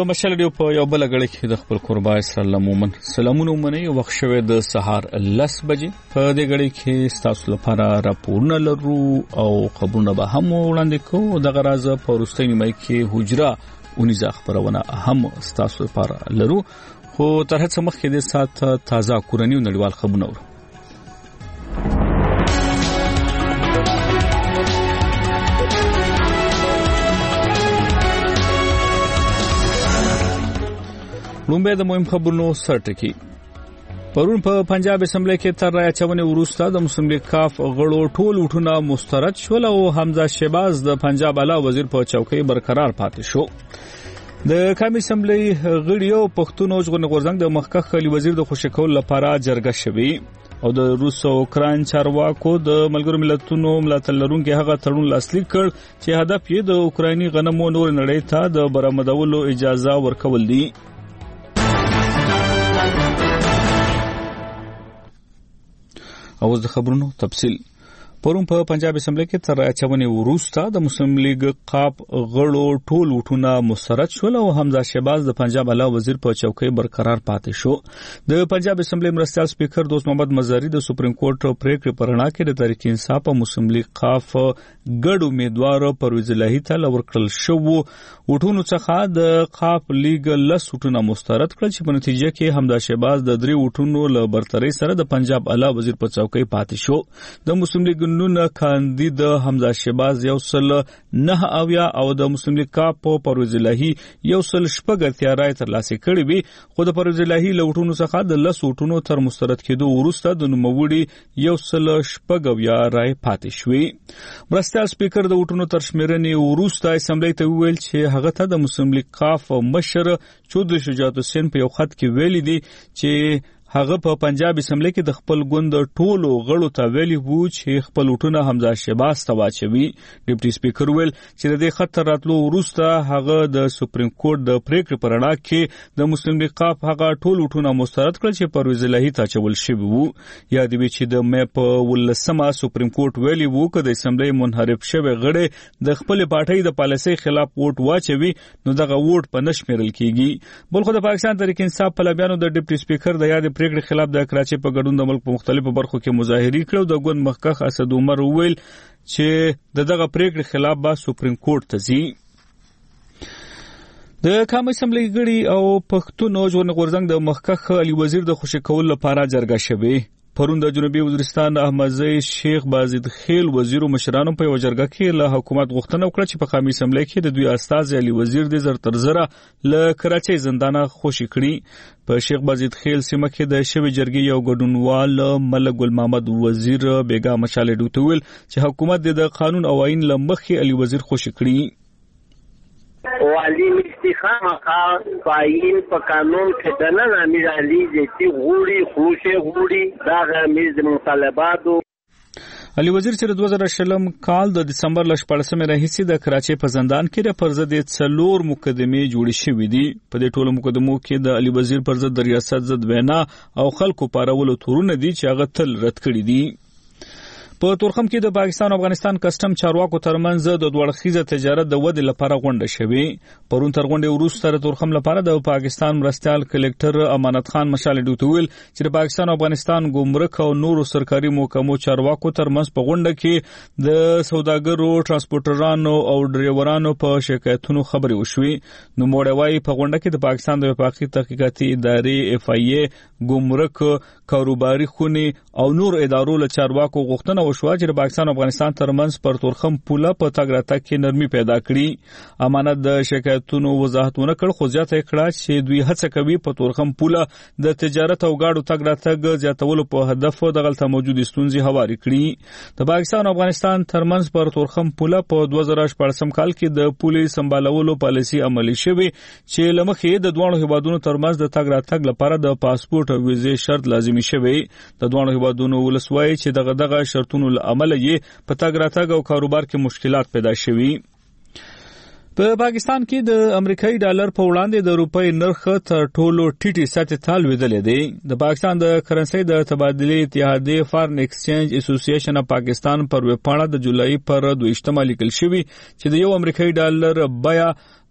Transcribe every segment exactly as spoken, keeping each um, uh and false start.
په مشال ډیو په یو بل غړي کې د خپل قربا اسرائیل مومن سلامونه ومني وخت شوه د سهار لس بجې په دې غړي کې تاسو لپاره راپورونه لرو او خبرونه به هم وړاندې کوو د غراز په وروستۍ نیمه کې حجره اونیزه خبرونه هم تاسو لپاره لرو خو تر هڅه مخکې د سات تازه کورنۍ نړیوال خبرونه ورو لومبه د مهم خبرونو سرټکی پرون په پنجاب اسمبلی کې تر رای چونه وروسته د مسلم لیگ کاف غړو ټول وټونه مسترد شول او حمزه شهباز د پنجاب اعلی وزیر په چوکۍ برقرار پاتې شو د قومي اسمبلی غړیو پښتون او غورځنګ د مخکخ خلی وزیر د خوشکول لپاره جرګه شوی او د روس او اوکران چارواکو د ملګرو ملتونو ملاتړ لرونکي هغه تړون لاسلیک کړ چې هدف یې د اوکرایني غنمو نور نړۍ ته د برآمدولو اجازه ورکول دي او د خبرونو تفصیل پرون په پنجاب اسمبلی کې تر اچونې وروسته د مسلم لیگ قاپ غړو ټول وټونه مسترد شول او حمزه شهباز د پنجاب اعلی وزیر په چوکۍ برقرار پاتې شو د پنجاب اسمبلی مرستیال سپیکر دوست محمد مزاری د سپریم کورټ پریکړې پر اړه کې د تحریک انصاف او مسلم لیگ قاف ګډ امیدوار پرویز الهی ته لورکل شو وټونو څخه د قاف لیگ لس وټونه مسترد کړل چې په نتیجه کې حمزه شهباز د درې وټونو له برتري سره د پنجاب اعلی وزیر په چوکۍ پاتې شو د مسلم لیگ نون کاندید حمزه شهباز یو سل نه اویا او د مسلم لیگ کاپ پرویز الهی یو سل شپږ تیارای تر لاسه کړی وي خو د پرویز الهی لوټونو څخه د لس وټونو تر مسترد کېدو وروسته د نوموړي یو سل شپږ اویا رای پاتې شوی مرستیال سپیکر د وټونو تر شمیرنې وروسته اسمبلی ته ویل چې هغه ته د مسلم لیگ کاف مشر چودري شجاعت حسین په یو خط کې ویلي دي چې هغه په پنجاب اسمبلی کې د خپل ګوند ټولو غړو ته ویلي وو چې خپل وټونه حمزه شهباز ته واچوي ډیپټي سپیکر ویل چې د خط راتلو وروسته هغه د سپریم کورټ د پریکړې پر اړه کې د مسلم لیگ قاف هغه ټول وټونه مسترد کړل چې پرویز الهی ته چول شوی وو یاد وی چې د مې په ولسمه سپریم کورټ ویلي وو چې د اسمبلی منحرف شوی غړي د خپل پارټۍ د پالیسۍ خلاف ووټ واچوي نو دغه ووټ په نشمیرل کیږي بلخو د پاکستان تحریک انصاف په لبیانو د ډیپټي سپیکر د یاد پریکړې خلاف د کراچۍ په ګډون د ملک په مختلفو برخو کې مظاهرې کړو د ګوند مخکخ اسد عمر ویل چې دغه پریکړې خلاف به سپریم کورټ ته ځي د قومي اسمبلی غړي او پښتون او غورځنګ د مخکخ علي وزیر د خوشکول لپاره جرګه شوی پرون د جنوبي وزیرستان احمدزی شیخ بازید خیل وزیر او مشرانو په وجرګه کې له حکومت غوښتنه وکړه چې په قومي اسمبلی کې د دوی استاد علي وزیر د زر تر زره له کراچۍ زندانه خوشي کړي په شیخ بازید خیل سیمه کې د شوی جرګې یو ګډونوال ملک ګل محمد وزیر بیگا مشاله ډوتویل چې حکومت د قانون او آئین لمخې علي وزیر خوشي کړي والی استخامه قائل په قانون کې د نن امیر علي چې غوړي خوشه غوړي دا امیر د مطالباتو علي وزیر چې د دوه زره شلم کال د دسمبر ل شپږمې راهیسې د کراچۍ په زندان کې د پرزد څلور مقدمې جوړې شوې دي په دې ټولو مقدمو کې د علي وزیر پرزد د ریاست ضد وینا او خلکو پارولو تورونه دي چې هغه تل رد کړي دي په تورخم کې د پاکستان او افغانستان کسٹم چارواکو ترمنځ د دوه اړخیزه تجارت د ودې لپاره غونډه شوې پرون تر غونډې وروسته د تورخم لپاره د پاکستان مرستیال کلیکټر امانت خان مشاله ډوتویل چې د پاکستان او افغانستان ګمرک او نورو سرکاري محکمو چارواکو ترمنځ په غونډه کې د سوداګرو ټرانسپورټرانو او ډرایورانو په شکایتونو خبرې وشوې نو موړوي په غونډه کې د پاکستان د وفاقي تحقیقاتي ادارې اف ای ای ګمرک کاروباري خوني او نور ادارو له چارواکو غوښتنه وشوه چې د پاکستان او افغانستان ترمنځ پر تورخم پوله په تګ راتګ کې نرمي پیدا کړي امانت د شکایتونو وضاحتونه کړ خو زیاته کړه چې دوی هڅه کوي په تورخم پوله د تجارت او گاډو تګ راتګ زیاتولو په هدف د غلطه موجود ستونزې هواري کړي د پاکستان او افغانستان ترمنځ پر تورخم پوله په دوه زره شپږم کال کې د پولیس سمبالولو پالیسي عملي شوه چې لمخې د دوه هیوادونو ترمنځ د تګ راتګ لپاره د پاسپورت او ویزې شرط لازمي شوه د دوه هیوادونو ولسوي چې دغه دغه شرطونو عمل یې په تګ راتګ او کاروبار کې مشکلات پیدا شوي په پاکستان کې د امریکایي ډالر په وړاندې د روپۍ نرخ تر ټولو ټیټې سطحې ته لوېدلی دی د پاکستان د کرنسۍ د تبادلې اتحادیې فارن ایکسچینج اسوسییشن اف پاکستان پر ویبپاڼه د جولای پر دویشتمه لیکل شوي چې د یو امریکایي ډالر بیه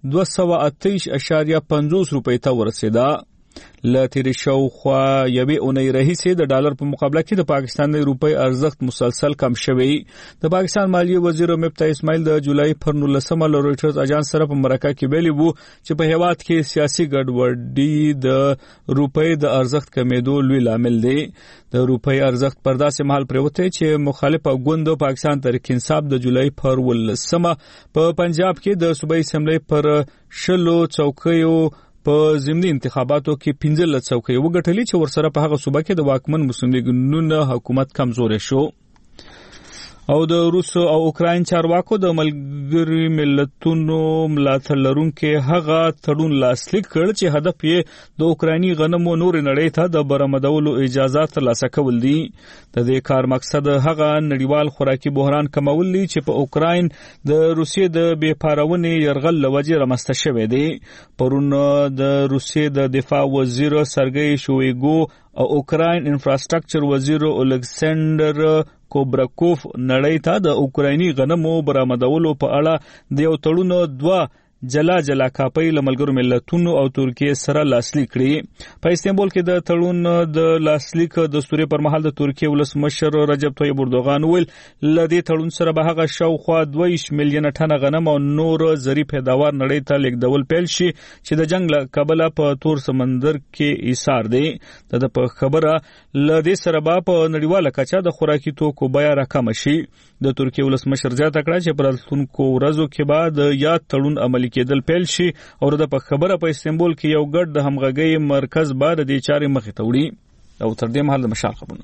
دوه سوه اته ویشت اعشاریه پنځوس روپۍ ته ورسېده. له تیرې شاوخوا یوې اونۍ راهیسې د ډالر په مقابله کې د پاکستان د روپۍ ارزښت مسلسل کم شوی. د پاکستان مالیې وزیر مفتا اسماعیل د جولای پر نولسمه له رویټرز اجانس سره په مرکه کې ویلي وو چې په هیواد کې سیاسي ګډوډي د روپۍ د ارزښت کمیدو لوی لامل دی. د روپۍ ارزښت پر داسې مهال پریوتی چې مخالفه ګوند پاکستان تحریک انصاف د جولای پر ولسمه په پنجاب کې د صوبایي اسمبلی پر شلو څوکیو په ضمني انتخاباتو کې پنځلس څوکۍ وګټلې چې ورسره په هغه صوبه کې د واکمن مسلم لیګ نون حکومت کمزوري شو. او د روس او اوکراین چارواکو د ملګری ملتونو ملاتړ لرونکو هغه تړون لاسلیک کړ چې هدف یې د اوکرایني غنمو نور نړۍ ته د برآمدولو اجازه ترلاسه کول دي. د دې کار مقصد هغه نړیوال خوراکي بحران کمول دي چې په اوکراین د روسیې د بې پارونې يرغل لوجې رامنځته شوی دی. پرون د روسیې د دفاع وزیر سرګی شویګو او اوکراین انفراستراکچر وزیر اولکساندر کوبراکوف نړۍ ته د اوکرایني غنمو برآمدولو په اړه د یو تړون دوه جلا جلا کاپۍ له ملګرو ملتونو او ترکیې سره لاسلیک کړي. په استانبول کې د تړون د لاسلیک د سوري پر مهال د ترکیې ولسمشر رجب طیب اردوغان ویل ل دې تړون سره به هغه شاوخوا دوه ویشت میلیونه ټنه غنم او نور زری پیداوار نړۍ ته لیږدول پیل شي چې د جنگ له کبله په تور سمندر کې ایثار دی. د په خبره ل دې سره به په نړیواله کچه د خوراکي توکو بیه راکم شي. د ترکیې ولسمشر زیاته کړه چې پر راتلونکو ورځو کې به د یاد تړون عملي کېدل پیل شي او د په خبره په استانبول کې یو ګډ د همغږۍ مرکز به د دې چارې مخې ته وړي. او تر دې مهال د مشال خبرونه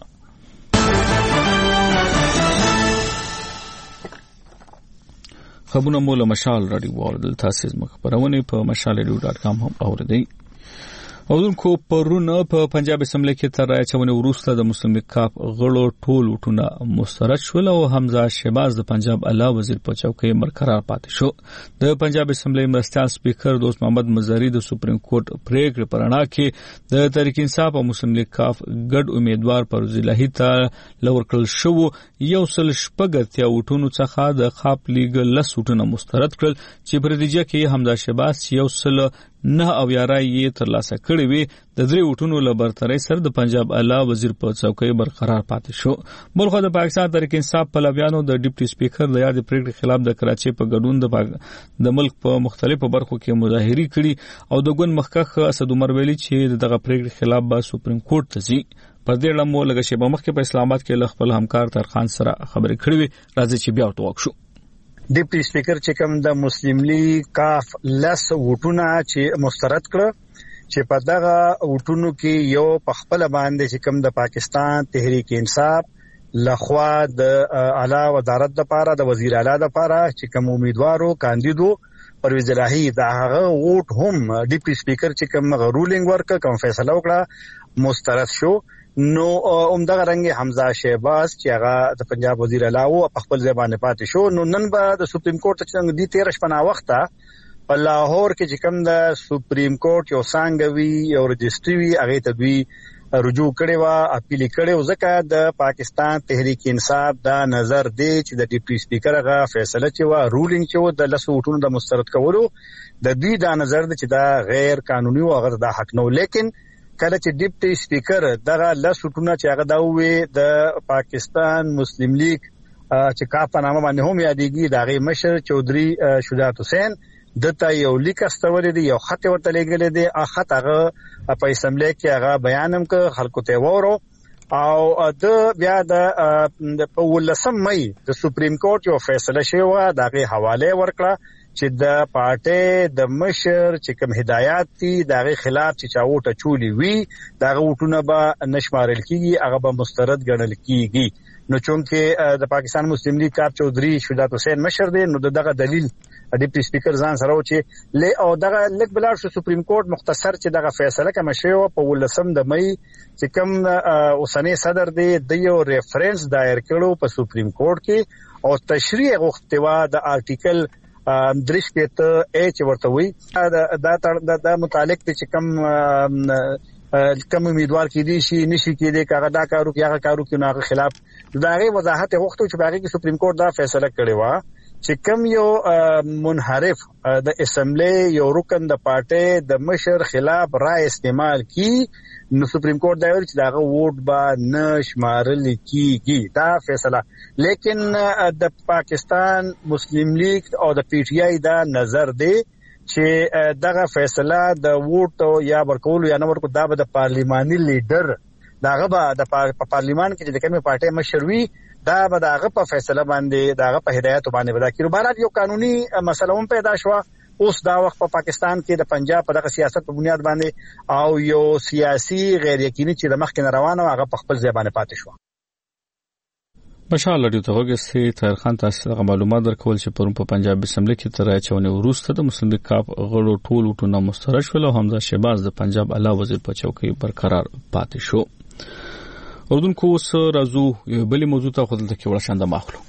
خبرونه مو له مشال رادیو واردل تاسو زموږ خبرونه په مشال رادیو ډاټ کام هم اوریدئ. اودونکو پرونه په پنجاب اسمبلی کې تر راچونې وروسته د مسلم لیگ کاف غړو ټول وټونه مسترد شول او حمزه شهباز د پنجاب اعلی وزیر په چوکۍ برقرار پاتې شو. د پنجاب اسمبلی مرستیال سپیکر دوست محمد مزاری د سپریم کورټ پریکړې پر اړه کې د تحریک انصاف او مسلم لیگ کاف ګډ امیدوار پرویز الهی ته لور کړل شو. یو سل شپږ وټونو څخه د خاپ لیگ لس وټونه مسترد کړل چې په نتیجه کې حمزه شهباز یو سل نه او یارای یې ترلاسه کړی وي. د درې وټونو له برترۍ سره د پنجاب اعلی وزیر په څوکۍ برقرار پاتې شو. بلخو د پاکستان تحریک انصاف پلویانو د ډیپټي سپیکر د یاد پریکړې خلاف د کراچۍ په ګډون د د ملک په مختلفو برخو کې مظاهرې کړي او د ګوند مخکښ اسد عمر ویلي چې دغه پریکړې خلاف به سپریم کورټ ته ځي. په دې اړه مو لږ شیبه مخکې په اسلام آباد کې له خپل همکار طاهر سره خبرې کړې وې. راځي چې بیا ورته وکړو. ډیپټي سپیکر چې کوم د مسلم لیگ کاف لس وټونه چې مسترد کړ چې په دغه وټونو کې یو په خپل باندې چې کوم د پاکستان تحریک انصاف لخوا د اعلی وزارت لپاره د وزیر اعلی لپاره چې کوم امیدوارو کاندیدو پرویز الهی دا هغه ووټ هم ډیپټي سپیکر چې کوم رولینګ ورک کوم فیصله وکړه مسترد شو. نو عمدغه رنګ حمزه شهباز چې هغه د پنجاب وزیر اعلی او په خپل ځبان پاتې شو. نو نن به د سپریم کورټ څنګه دی تیر شپه وخته په لاهور کې چې کوم د سپریم کورټ یو څنګه وی یو رجستری وی هغه ته دوی رجوع کړي وا اپیل کړي او ځکه د پاکستان تحریک انصاف دا نظر دی چې د ډیپټي سپیکر هغه فیصله چې وا رولینګ چې و د لسو وټونو د مسترد کولو د دوی دا نظر دی چې دا غیر قانوني او هغه د حق نو. لیکن کله چې ډیپټي سپیکر دغه لس وټونه چې هغه دا وې د پاکستان مسلم لیگ چې کاف په نامه باندې هم یادېږي د هغې مشر چودھری شجاعت حسین دته یو لیک استولی دی، یو خط ورته لېږلی دی. هغه خط هغه په اسمبلی کې هغه بیان هم کړ، خلکو ته وورو او د بیا د په ولسم مئی د سپریم کورټ یو فیصله شوې وه د هغې حواله ورکړه چې د پارټۍ د مشر چې کوم هدایات دي د هغې خلاف چې چا ووټ اچولي وي د هغه ووټونه به نه شمارل کېږي، هغه به مسترد ګڼل کېږي. نو چونکې د پاکستان مسلم لیگ کاف چودھری شجاعت حسین مشر دی، نو دغه دلیل ډیپټي سپیکر ځان سره و چې ل او دغه لږ بلاړ شو سپریم کورټ مختصر چې دغه فیصله کوم شوی په ولسم د مئی چې کوم اوسنی صدر دی د یو ریفرنس دایر کړو په سپریم کورټ کې او تشریح غوښتي و د آرټیکل درش پېته ایچ ورته وي دا د متعلق چې کوم کوم امیدوار کې دي شي نشي کې دي کاغه دا کارو کې هغه کارو کې ناغه خلاف دا غي وضاحت غوښتو چې باغې کې سپریم کورټ دا فیصله کړې و چې کوم یو منحرف د اسمبلی یو رکن د پارټي د مشر خلاف رائے استعمال کی نو سپریم کورټ دا ویل چې داغه ووټ به نه شمارل کیږي دا فیصله. لیکن د پاکستان مسلم لیگ او د پی ټی آی دا نظر دی چې دغه فیصله د ووټ یا ورکول یا نه ورکول دا به د پارلیماني لیډر داغه به د پارلیمان کې د کومه پارټي مشروي دا به داغه په فیصله باندې داغه په هدایت باندې ودا کیږي. بهر یو قانوني مسله هم پیدا شو اوس دا وخت په پاکستان کې د پنجاب په دغه سیاست په بنیاد باندې او یو سیاسي غیر یقیني چې د مخکې روانه هغه په خپل ځای باندې پاتې شو. بشار لري ته وګورئ طاهر خان تاسو ته معلومات درکول چې پرون په پنجاب اسمبلی کې تر اچونه وروسته د مسلم لیگ کاپ غړو ټول وټونه مسترد شول او حمزه شهباز د پنجاب اعلی وزیر په چوکۍ برقرار پاتې شو. اردن کو اوس راځو یو بل موضوع ته خپل د کې ورشانده ماخلو.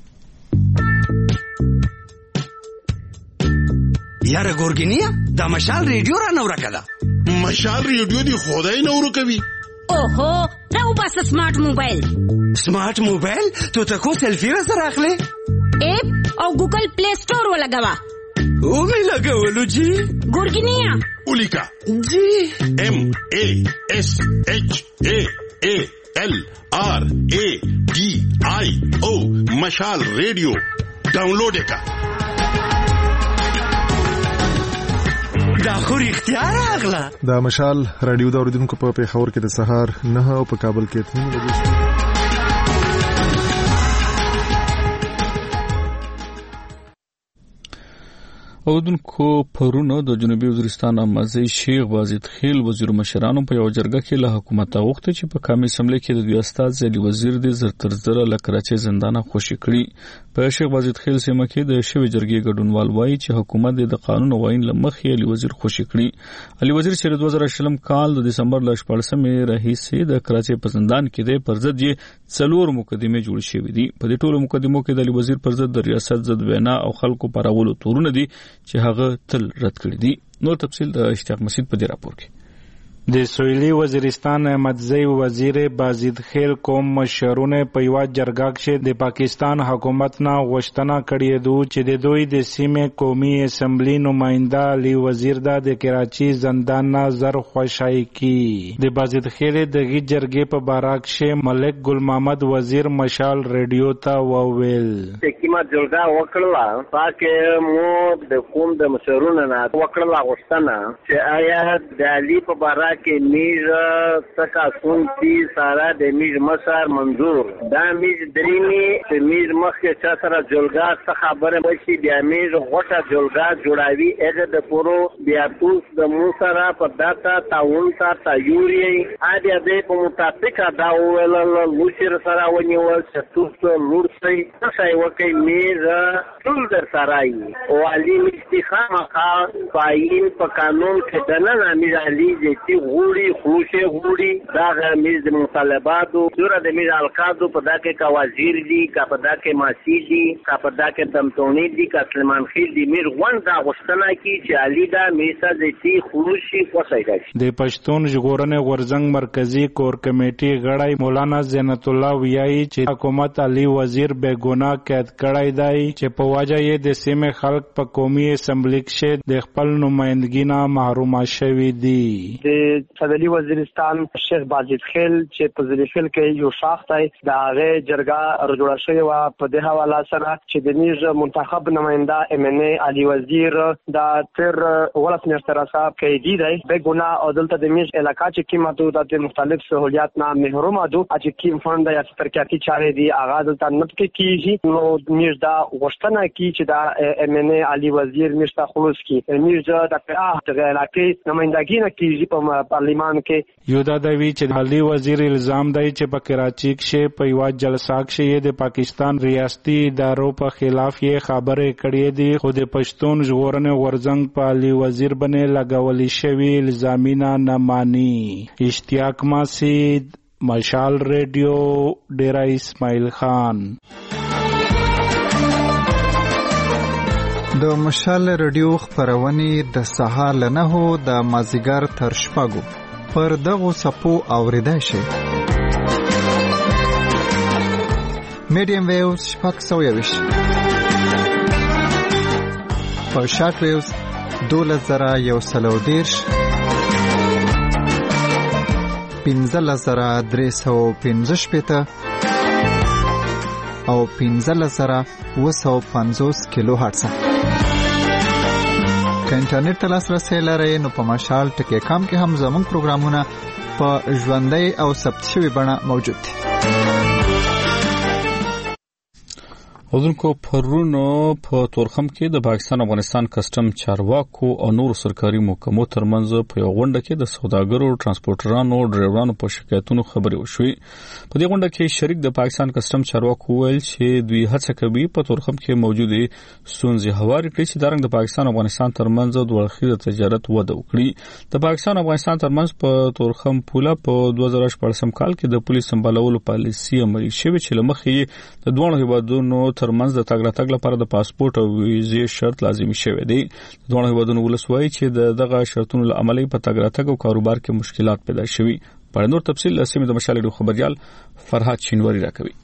یاره ګورګینیا دا مشال ریډیو را نور کړه. مشال ریډیو دی خدای نور کوي. اوهو راو بس سمارټ موبایل. سمارټ موبایل ته تاسو سلفي را سره اخلي اپ او ګوګل پلی سٹور ولګوا او می لګولو جی ګورګینیا ولیکا جی ام ا اس اچ ا ا ال آر اے ڈی آئی او مشال ریڈیو ڈاؤنلوڈ کا دا خو اختیار اغلا. دا مشال رادیو دا اوریدونکو په پیښور کې د سهار نه او په کابل کې اته بجې. اودونکو پرونو د جنوبي وزیرستان امازي شیخ بازید خیل وزیر مشرانو په یو جرګه کې له حکومت غوښتي چې په قومي اسمبلی کې د دوی استاد علي وزیر د زرتر زره لکراچي زندانه خوشي کړي. په شیخ بازید خیل سیمه کې د شوی جرګې ګډونوال وایي چې حکومت د قانون او عین لمخې علي وزیر خوشي کړي. علي وزیر چې د دوه زره شلم کال د دسمبر ل شپږمې راهیسې د کراچي په زندان کې دی پر ضد یې څلور مقدمه جوړ شوې دي. په دې ټولو مقدمو کې د علي وزیر پر ضد د ریاست ضد وینا او خلکو پراولو تورونه دي چې هغه تل رد کړی دي. نور تفصیل د اشتیاق مسعود په دې راپور کې. د سویلي وزیرستان احمدزی وزیر بازید خیل قوم مشرونه په یو جرګه کې د پاکستان حکومت نه غوښتنه کړې ده چې د دوی د سیمې قومي اسمبلی نماینده علي وزیر د کراچي زندان نه زر خوشای کی. د بازید خیل دغه جرګې په باره کې ملک ګل محمد وزیر مشال ریډیو ته وویل حکومت جرګه وکړه پاکه مو د قوم د مشرونه نه وکړه غوښتنه چې آیا د علي په باره کې میر څخه سنتي سارا د میر مسار منظور دا میر درینی چې میر مخکې چا سره جلګه څخه خبره وشي بیا میر غوټه جلګه جوړاوي اګه د پورو بیا توس د مو سره په داتا تاون تا تایوري اډیا دې په مطابق دا ویل لوشر سره ونیول چې توس لورسي څه وکي میر ټول در سره او علي استخامه کا پاین په قانون کې دنه میر علي دې غوړي خوشه غوړي دا غمیز د مطالباتو جوړه د میر القادو په دا کې کا وزیر دي کا په دا کې ماسی دي کا په دا کې تمتونی دي کا سلمان خیل دي میر غون دا غوښتنه کی چې علي دا میسا د تی خوشي کوسایږي. د پښتون ژغورنې غورځنګ مرکزی کور کمیټي غړی مولانا زینت الله ویایي چې حکومت علي وزیر بے ګناه قید کړی دی چې په وجه یې د سیمې خلک په قومي اسمبلی کې د خپل نمائندګي نه محروم شوي دي. صدلی وزیرستان شیخ بازید خیل چې په ځلی خیل کې یو شاخ دی دا هغه جرګه رجوړه شوې و په دې حواله سره چې د نیز منتخب نماینده ام ان ای علي وزیر دا تر ولس نشتر صاحب کې دی دی به ګناه او دلته د میز علاقہ چې کیماتو د مختلف سہولیات نه محروم ادو چې کیم فند یا ترکاتی چارې دی اغاز دلته نت کې کیږي نو میز دا غوښتنه کی چې دا ام ان ای علي وزیر مشته خلوص کی میز دا په هغه علاقې نمائندګي نه کیږي په پارلیمان کې. یو دا دوی چې علي وزیر الزام دی چې په کراچي کې په یو جلسه کې د پاکستان ریاستي ادارو په خلاف یې خبرې کړې دي خو د پښتون ژغورنې غورځنګ په علي وزیر باندې لګولې شوی الزامونه نه مانی. اشتیاق مسعود مشال ریډیو ډیرا اسماعیل خان. د مشال ریډیو خبرونه د سهار له نهو د مازیګر تر شپږو پر دغو سپو اوریدای شي. میډیم ویوز شپږ سوه یویشت په شارټ ویوز دولس زره یو سل او دېرش، پنځلس زره درې سوه پنځه شپېته او پنځلس زره اوه سوه پنځوس کیلو هرټز. که انټرنیټ ته لاسرسی لرئ نو په مشال ټکی کام کې هم زموږ پروګرامونه په ژوندۍ او ثبت شوي بڼه موجود دي. حضورکو پرونو په تورخم کې د پاکستان افغانستان کسٹم چارواکو او نور سرکاري محکمو ترمنځ په یو غونډه کې د سوداګرو، ترانسپورټرانو او ډرایورانو په شکایتونو خبرې وشوې. په دې غونډه کې شریک د پاکستان کسٹم چارواکو ویل چې دوی هڅه کوي په تورخم کې موجودې ستونزې هوارې کړي چې دارنګ د پاکستان افغانستان ترمنځ د دوه تجارت وده وکړي. د پاکستان افغانستان ترمنځ په تورخم پوله په دوه زره شپږم کال کې د پولیس سمبالولو پالیسي عملي شوې چې لمخې د دوه هیوادونو ترمنځ د تګ راتګ لپاره د پاسپورت او ویزې شرط لازمي شوی دی. دوه هیوادونو ولسوي چې دغه شرطونو له عملي په تګ راتګ او کاروبار کې مشکلات پیدا شوي. په نور تفصیل لسمه د مشال ډو خبريال فرحات شینواری راکوي.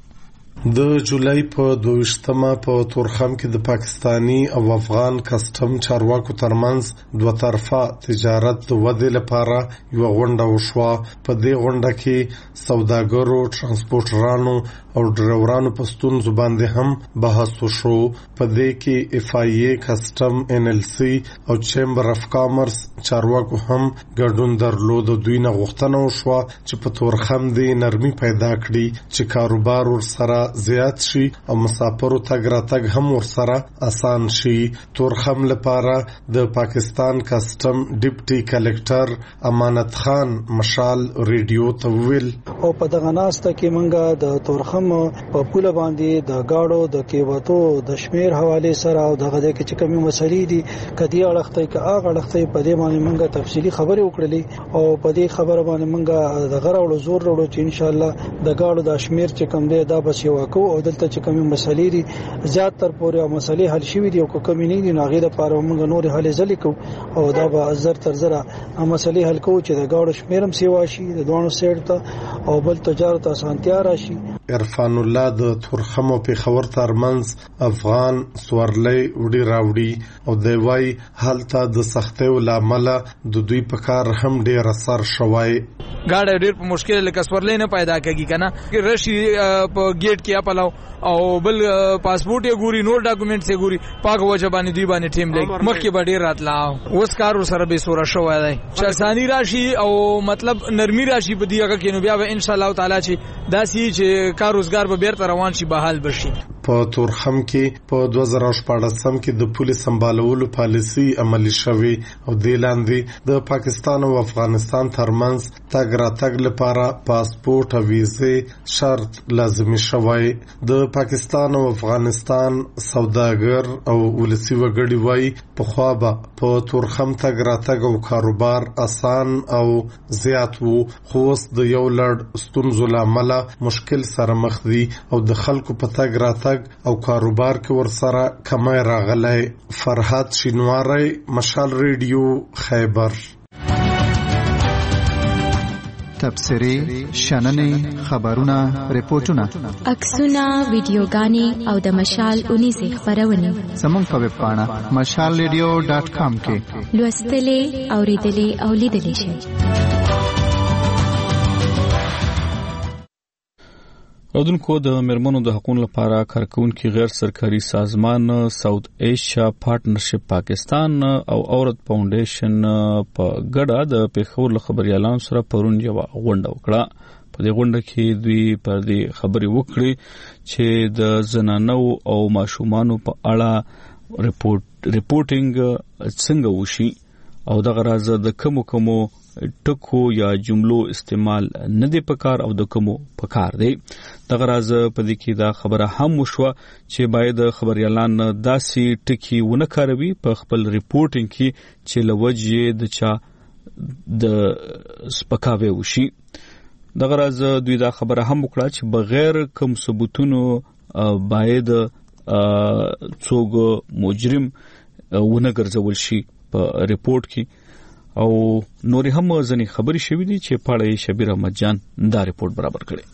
د جولای په دویشتمه په تورخم کې د پاکستانی او افغان کسٹم چارواکو ترمنځ دوه طرفه تجارت د ودې لپاره یو غونډه وشوه. په دې غونډه کې سوداګرو، ترانسپورټرانو او ډرایورانو په ستونزو باندې هم بحث وشو. په دې کې اف آی ای، کسٹم، ان ال سی او چیمبر اف کامرس چارواکو هم ګډون درلود. دوی نه غوښتنه وشوه چې په تورخم دې نرمي پیدا کړي چې کاروبار ورسره زیات شي او مسافرو تګ راتګ هم ورسره آسان شي. تورخم لپاره د پاکستان کسٹم ډیپټي کلکټر امانت خان مشال ریډیو ته ویل او په دغه ناسته کې منګه د تورخم په پوله باندې د گاډو د کیواتو د شمیر حواله سره او دغه د کې کومې مسلې دي کدي اړخته کې اغه اړخته په دې باندې منګه تفصیلی خبرې وکړلې او په دې خبره باندې منګه د غراوړو زور وروړو چې ان شاء الله د گاډو د شمیر چې کم دی دا بس یو کو او دلته چې کومې مسلې دي زیات تر پورې او مسلې حل شوې دي او کومې نه دي ناغې د پاره موږ نور حل ځلې کو او دا به زر تر زره مسلې حل کو چې د گاډو شمیرم سیوا شي د دوانو سیټ ته او بل تجارت اسانتیا راشي. عرفان الله د تورخم او پیښور ترمنځ افغان سورلۍ وډي راوړي او د وای حالت د سختیو لامل د دوی په کار هم ډیر اثر شوی. گاډي ډیر په مشکل لکه سورلۍ نه پیدا کیږي کنه رشي په گیټ کې خپلو او بل پاسپورت یې ګوري، نور ډاکومېنټس یې ګوري، پاک وجه باندې دی باندې ټیم لګ مخکې باندې راتلا اوس کار سره به سوره شوی دی چې اساني راشي او مطلب نرمي راشي په دیغه کې نو بیا به ان شاء الله تعالی چې داسي چې کار روزګار به بیرته روان شي بحال بشي. په تورخم کې په دوه زره شپږم کې د پولیس سمبالولو پالیسي عملي شوې او د لاندې د پاکستان او افغانستان ترمنځ تګ راتګ لپاره پاسپورت او ویزې شرط لازمي شوی. د پاکستان او افغانستان سوداګر او ولسی وګړي وای په خوا به په تورخم تګ راتګ او کاروبار آسان او زیات وو، خو د یو لړ ستونزو لامل مشکل سره مخ دي او د خلکو په تګ راتګ او کاروبار کې ورسره کمای راغلی. فرحات شینواری، مشال ریډیو، خیبر. تبصرې، شننې، خبرونه، ریپورتونه، عکسونه، ویډیوګانې او د مشال اونیزې خبرونه زموږ په ویب پاڼه مشال ریډیو ډاټ کام کې لوستلې، اوریدلې او لیدلې شئ. اودونکو د مرمنو د حقوقو لپاره کارکونکو غیر سرکاري سازمان ساوث ایشیا پارټنرشپ پاکستان او اورت فاونډیشن په ګډه د پیښور خبريالانو سره پرون یو غونډه وکړه. په دې غونډه کې دوی پر دې خبرې وکړې چې د زنانو او ماشومانو په اړه ریپورت ریپورټینګ څنګه وشي او د غراض د کومو کومو ټکو یا جملو استعمال نه دی پکار او د کومو پکار دی. د غراض په دې کې دا خبره هم وشوه چې باید خبريالان داسي ټکی ونه کاروي په خپل ریپورټینګ کې چې لوجه د چا د سپکاوي وشي. د غراض دوی دا خبره هم وکړه چې بغیر کوم ثبوتونو باید څوک مجرم ونه ګرځول شي په ریپورت کې او نورې هم ځنې خبرې شوې دي چې پاړې شبیر احمد جان دا ریپورت برابر کړي.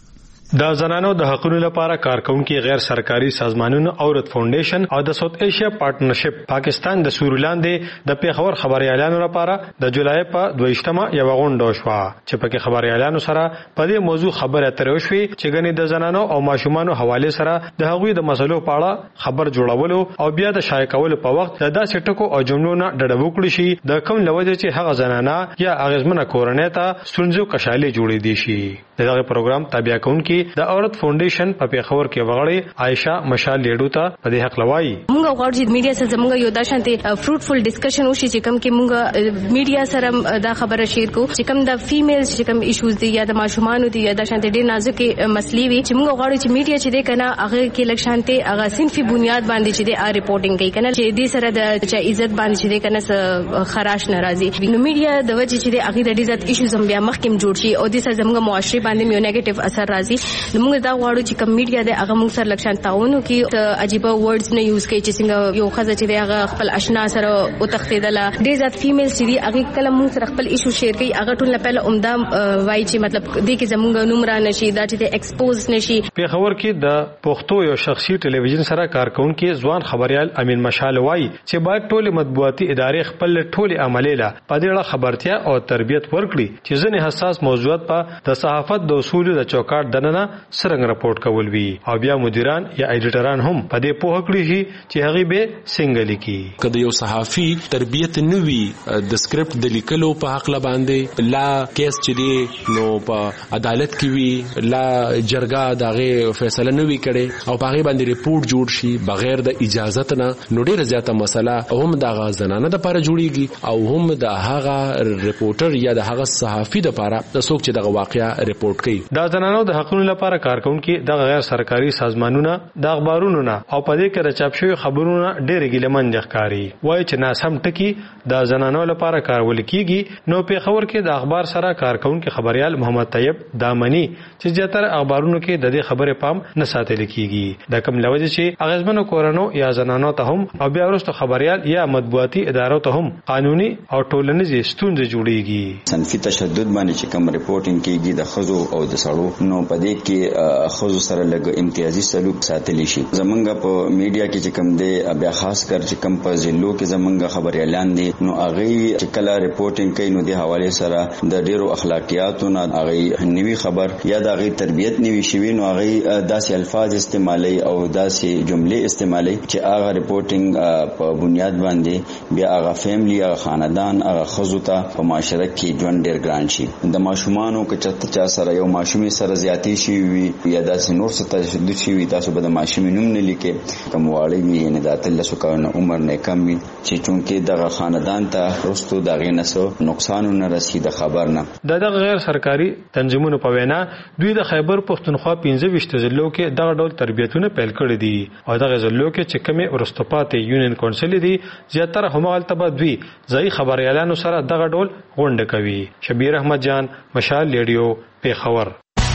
د زنانو د حقوقو لپاره کارکونکو غیر سرکاري سازمانونو اورت فاونډیشن او د ساوث ایشیا پارټنرشپ پاکستان د سورلاندې د پیښور خبريالانو لپاره د جولای په دویشتمه یو غونډه شوه چې پکې خبريالانو سره په دې موضوع خبره اترې وشوه چې ګنې د زنانو او ماشومانو حواله سره د هغوی د مسلو په اړه خبر جوړولو او بیا د شایع کولو په وخت د داسې ټکو او جملو نه ډډه وکړي شي د کوم لوجه چې هغه زنانه یا اغیزمنه کورنۍ ته ستونزو کشالي جوړې دي شي. دغه پروګرام تابع کونکي د اورت فاونډیشن په پیښور کې وغړی عائشہ مشال لیډو ته په دې حق لوي. موږ غواړو چې میډیا سره زموږ یو د شانتي فروټفل ډسکشن وشي چې کوم کې موږ میډیا سره دا خبره شیر کو چې کوم د فیمیلز چې کوم ایشوز دي یا د ماشومانو دي یا د شانتي ډیر نازکه مسلې وي چې موږ غواړو چې میډیا چې دې کنه هغه کې لکشانتي هغه صنفي بنیاد باندې چې دې ا ریپورټینګ کوي کنه چې دې سره د چا عزت باندې چې دې کنه خراش ناراضي نو میډیا د وجه چې دې هغه د عزت ایشوز هم بیا مخکې جوړ شي او دې سره زموږ معاشري باندې یو نیگیټیو اثر راځي. نو موږ دا غواړو چې کوم میډیا د هغه موږ سره لکشان تاونو کې عجیب ورډز نه یوز کوي چې څنګه یو خزه چې هغه خپل آشنا سره او تختیدله ډیر ځات فیمیل چې دی هغه کله موږ سره خپل ایشو شیر کوي هغه ټول په عمده وای چې مطلب دې کې زموږ نوم را نشي دا چې ایکسپوز نشي. په خبر کې د پښتو یو شخصي ټلویزیون سره کارکونکو ځوان خبريال امین مشال وای چې باید ټول مطبوعاتي ادارې خپل ټول عملیله په دې اړه خبرتیا او تربیت ورکړي چې ځنې حساس موضوعات په د صحافت د اصول د چوکاټ دننه سرنګ رپورټ کول وی او بیا مدیران یا ایډیټران هم په دې پوه کړی شي چې هغه به څنګه لیکي. کله یو صحافي تربیت نوي د سکرپټ د لیکلو په حق لا باندې لا کیس چې دی نو په عدالت کې وی لا جرګه دغه فیصله نوي کړي او په هغه باندې ریپورت جوړ شي بغیر د اجازه نه نو ډیره زیاته مسله هم د غزنانه د لپاره جوړیږي او هم د هغه ریپورټر یا د هغه صحافي د لپاره د څوک چې د واقعیا ریپورت کوي. د زنانو د حقوقو لپاره کارکونکو د غیر سرکاري سازمانونو د اخبارونو نه او په دې کې راچاپ شوی خبرونه ډېر ګیلمن ښکاري وایي چې ناسم ټکی د زنانو لپاره کارول کیږي. نو په خبر کې د اخبار سره کارکونکو خبريال محمد طیب دامنی چې زیاتره اخبارونو کې د دې خبرې پام نه ساتل کیږي د کوم لوجه چې اغیزمنو کورونو یا زنانو ته هم او بیا وروسته خبريال یا مطبوعاتي ادارو ته هم قانوني او ټولنیزې ستونزې جوړیږي. صنفي تشدد باندې چې کوم ریپورټینګ کیږي د خزو او د سړو نو په دې کې خزو سره لګ امتیازي سلوک ساتل شي. زمونږ په میډیا کې چې کوم دی بیا خاص کر چې کوم په ضلعو کې زمونږ خبريالان دي نو هغه چې کله ریپورټینګ کوي نو د حواله سره د ډیرو اخلاقیاتو نه هغه نوي خبر یا د هغه تربیت نوي شوی نو هغه داسې الفاظ استعمالي او داسې جملې استعمالي چې هغه ریپورټینګ په بنیاد باندې بیا هغه فیملی هغه خاندان هغه خزو ته په معاشره کې ژوند ډیر ګران شي. د ماشومانو کې چته چا سره یو ماشومي سره زیاتی شي وي یا داسې نور څه تشدد شي وي تاسو به د ماشومي نوم نه لیکي کوم واړی وي نه د اتلسو کارونه عمر نه کم وي چې چونکې دغه خاندان ته رستو دغه نسو نقصان نه رسي د خبر نه. د غیر سرکاري تنظیمونو په وینا دوی د خیبر پښتونخوا پنځه ویشت ضلعو کې دغه ډول تربیتونه پیل کړي دي او دغه ضلعو کې چې کومه ورستپاتې یونین کونسل دي زیاتره همغلته به دوی ځای خبريالانو سره دغه ډول غونډه کوي. شبیر احمد جان مشال لیډیو پیښور.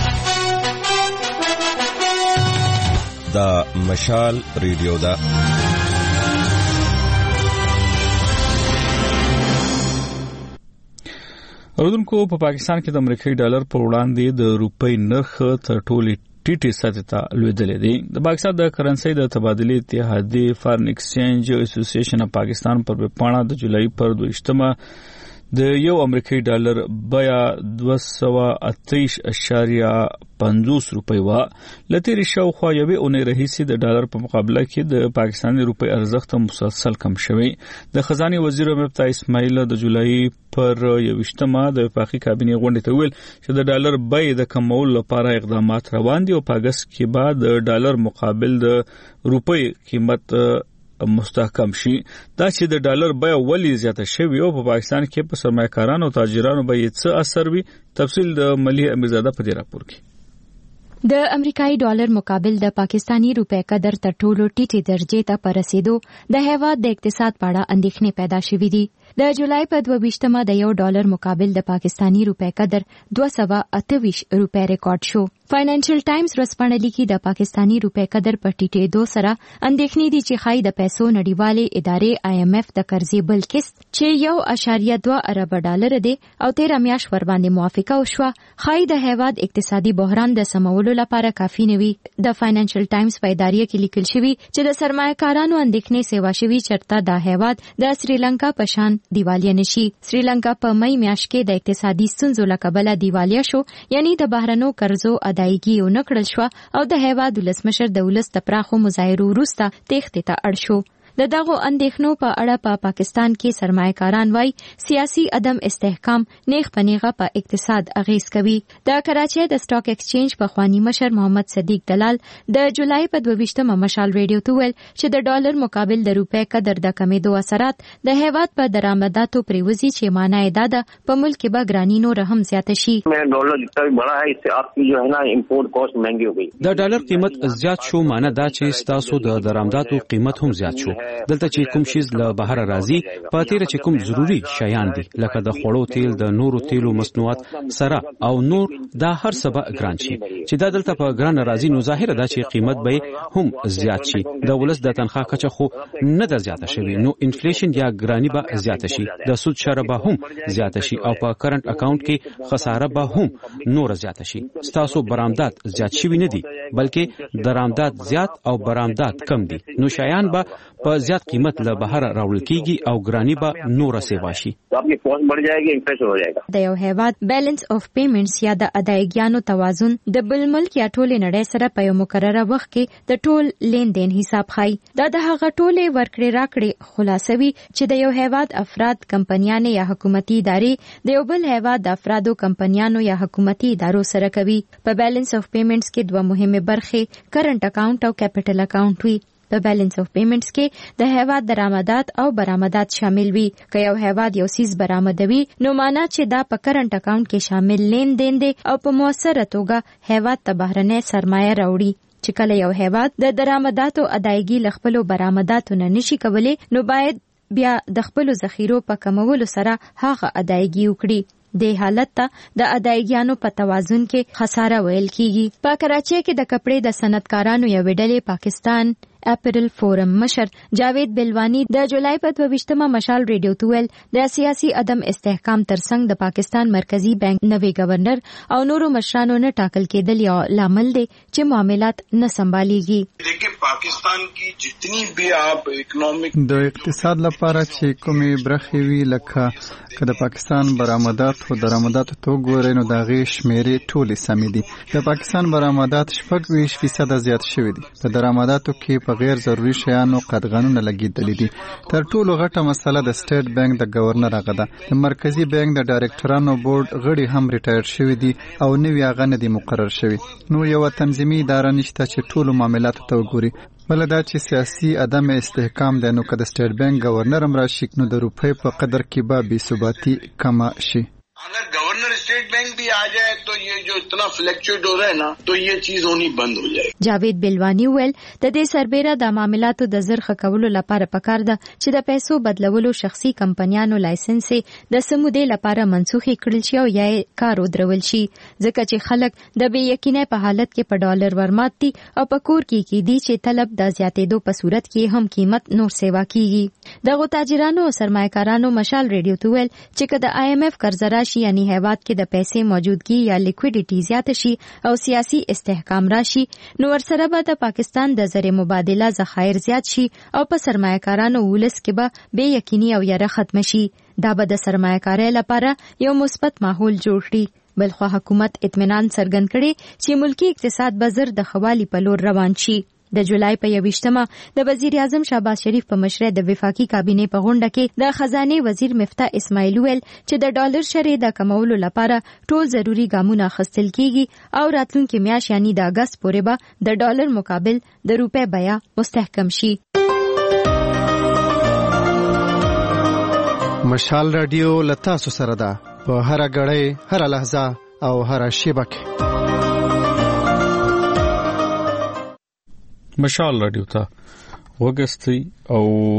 دا مشال ریډیو دا اوردونکو په پاکستان کې د امریکایي ډالر په وړاندې د روپۍ نرخ تر ټولو ټیټه سطح ته لوېدلې دي. د پاکستان د کرنسي د تبادلې اتحادیې فارن ایکسچینج اسوسییشن اف پاکستان پر وپاڼه د جولای پر دویشتمه د یو امریکایي ډالر بیا دوه سوه اتهیش اشاریه پنځوس روپۍ وا لتیری شاوخوا یوې اونۍ راهیسې د ډالر په مقابله کې د پاکستاني روپۍ ارزښت مسلسل کم شوی. د خزانه وزیر مفتا اسماعیل د جولای پر یوشتمه د وفاقي کابینې غونډې ته ویل چې د ډالر بیې د کمولو لپاره اقدامات روان دي او په اگست کې بعد د ډالر مقابل د روپۍ قیمت مستحکم شي. دا چې د ډالر بیه ولې زیاته شوې او په پاکستان کې په سرمایه‌کارانو او تاجرانو باندې څه اثر وي تفصیل د ملي امیرزاده په دې راپور کې. د امریکایي ډالر مقابل د پاکستانی روپے قدر تر ټولو ټیټې درجه ته پرسیدو د هیواد د اقتصاد په اړه اندېښنې پیدا شوې دي. د جولای په دوه ویشتمه د یو ډالر مقابل د پاکستانی روپے قدر دوه سوه اته ویشت روپے ریکارډ شو فاینانشل ټایمز ورځپاڼه لیکي د پاکستانی روپے قدر په ټیټېدو سره اندېښنې دي چې ښایي د پیسو نړیوالې ادارې آی ایم ایف د قرضې بل قسط چې یو اشاریه دوه ارب ډالر دی او تیره میاشت ور باندې موافقه وشوه ښایي د هیواد اقتصادي بحران د سمولو لپاره کافي نه وي. د فاینانشل ټایمز په ادارې کې لیکل شوی چې د سرمایه‌کارانو اندېښنې سیوا شوی چرته د هیواد د سریلانکا په شان دیوالیا نشي. سریلانکا په مئی میاشت کې د اقتصادي ستونزو له کبله دیوالیا شو، یعنی د بهرنو قرضو ادایګي ونه کړل شو او د هیواد ولسمشر د ولس د پراخو مظاهرو وروسته تېښتې ته اړ شو. د دغو اندېښنو په اړه په پا پاکستان کې سرمایه‌کاران وایي سیاسي عدم استحکام نیغ په نیغه په اقتصاد اغیز کوي. د کراچۍ د سټاک ایکسچینج په خوانی مشر محمد صدیق دلال د جولای په دوه ویشتمه مشال ریډیو ته ویل چې د ډالر مقابل د روپے قدر د کمیدو اثرات د هیواد په درآمداتو پریوزي چې معنی دا ده په ملک کې به ګرانی نور هم زیات شي. ډالر جتنا بڑا ہے اس سے آپ کی جو ہے نا امپورٹ کاسٹ مہنگی ہو گئی. د ډالر قیمت زیات شو معنی دا چې تاسو د درآمداتو قیمت هم زیات شو. دلته چې کوم شیز له بهر راځي په تیر چې کوم ضروری شیان دي لکه د خوړو تیل د نورو تیلو مصنوعات سره او نور دا هر سبا ګران شي چې دا دلته په ګران راځي نو ظاهر ده چې قیمت به هم زیات شي. د ولس د تنخواه کچه خو نه د زیاته شوی نو انفلیشن یا ګرانی به زیاته شي، د سود شرح به هم زیاته شي او په کرنٹ اکاونټ کې خساره به هم نور زیاته شي. ستاسو برآمدات زیات شوی نه دي بلکې درآمدات زیات او برآمدات کم دي نو شیان به په زیات قیمت له بهر راوړل کیږي او ګرانی به نور سیوا شي. د یو هیواد بیلنس اف پیمنټس یا د ادایګیانو توازن د بل ملک یا ټول نړۍ سره په یو مقرره وخت کې د ټول لین دین حساب خای. دا د هغه ټولې ورکړې راکړې خلاصوي چې د یو هیواد افراد کمپنیانې یا حکومتي ادارې د یو بل هیواد د افرادو کمپنیانو یا حکومتي ادارو سره کوي. په بیلنس اف پیمنټس کې دوه مهمه برخې کرنٹ اکاونټ او کیپټل اکاونټ وي. په بیلنس اف پیمنټس کې د هیواد درآمدات او برآمدات شامل وي. که یو هیواد یو سیز برآمدوي نو معنا چې دا په کرنٹ اکاونټ کې شامل لین دین دی او په موثره توګه هیواد ته بهرنۍ سرمایه راوړي. چې کله یو هیواد د درآمداتو ادایګي له خپلو برآمداتو نه نشي کولی نو باید بیا د خپلو ذخیرو په کمولو سره هغه ادایګي وکړي. د حالت ته د ادایګیانو په توازن کې خساره ویل کیږي. په کراچۍ کې د کپړې د صنعتکارانو یو ډلې پاکستان اپریل فورم مشر جاوید بلوانی د جولای په دوه ویشتمه مشال ریډیو ته ویل د سیاسي عدم استحکام ترڅنګ د پاکستان مرکزی بانک نوی گورنر او نورو مشرانو نه ټاکل کېدل یو لامل دی چې معاملات نه سمباليږي. لیکن پاکستان کی جتنی بھی آپ اکنامک د اقتصاد لپاره چې کومې برخې وی لکه که د پاکستان برآمدات او درآمدات تو ګورئ نو د غي شمیرې ټولې سمې دي. د پاکستان برآمدات شپږ ویش فیصد زیات شوي دي. په درآمداتو کې په غیر ضروري شیانو قدغنونه لګیدلې دي. تر ټولو غټه مسله د سټیټ بانک د گورنر هغه ده. د مرکزی بانک د ډایرکټرانو بورډ غړي هم ریټایر شوي دي او نوی هغه نه دي مقرر شوي. نو یو تنظیمي اداره نشته چې ټولو معاملاتو ته وګوري. بل دا چې سیاسي عدم استحکام دی نو که د سټیټ بانک گورنر هم راشي نو د روپۍ په قدر کې به بې ثباتي کمه شي. اگر گورنر اسٹیٹ بینک بھی آ جائے تو یہ جو اتنا فلیکچویٹ ہو رہا ہے نا تو یہ چیز ہونی بند ہو جائے. جاوید بلوانی ویل د دې سربېره د معاملاتو د زرخه کولو لپاره پکار ده چې د پیسو بدلولو شخصي کمپنیانو لایسنس د سمودې لپاره منسوخي کړل شي او یا کار ودرول شي ځکه چې خلک د بې یقینۍ په حالت کې په ډالر ورمات دي او په کور کې کې دي چې طلب د زیاتېدو په صورت کې هم قیمت نور سیوا کیږي. دغه تاجرانو او سرمایه‌کارانو مشال ریډیو ته ویل چې که د آی ایم ایف قرض راشي یعنی هیواد کې د پیسې موجودګي یا لیکویډیټي زیات شي او سیاسي استحکام راشي نو ورسره به د پاکستان د زر مبادله ذخایر زیات شي او په سرمایه‌کارانو ولس کې به بې یقیني او یره ختم شي. دا به د سرمایه‌کارۍ لپاره یو مثبت ماحول جوړ کړي. بلخو حکومت اطمینان څرګند کړي چې ملکی اقتصاد به زر د خوالي په لور روان شي. د جولای په یوویشتمه د وزیر اعظم شهباز شریف په مشرۍ د وفاقي کابینې په غونډه کې د خزانه وزیر مفتاح اسماعیل ویل چې د ډالر شرې د کمولو لپاره ټول ضروری ګامونه اخیستل کیږي او راتلونکي میاشت یعنی د اگست پورې به د ډالر مقابل د روپے بیه مستحکم شي. مشال رادیو لتاسو سره ده په هر غړې هر لحظه او هر شیبه کې. مشال رادیو ته وګستي او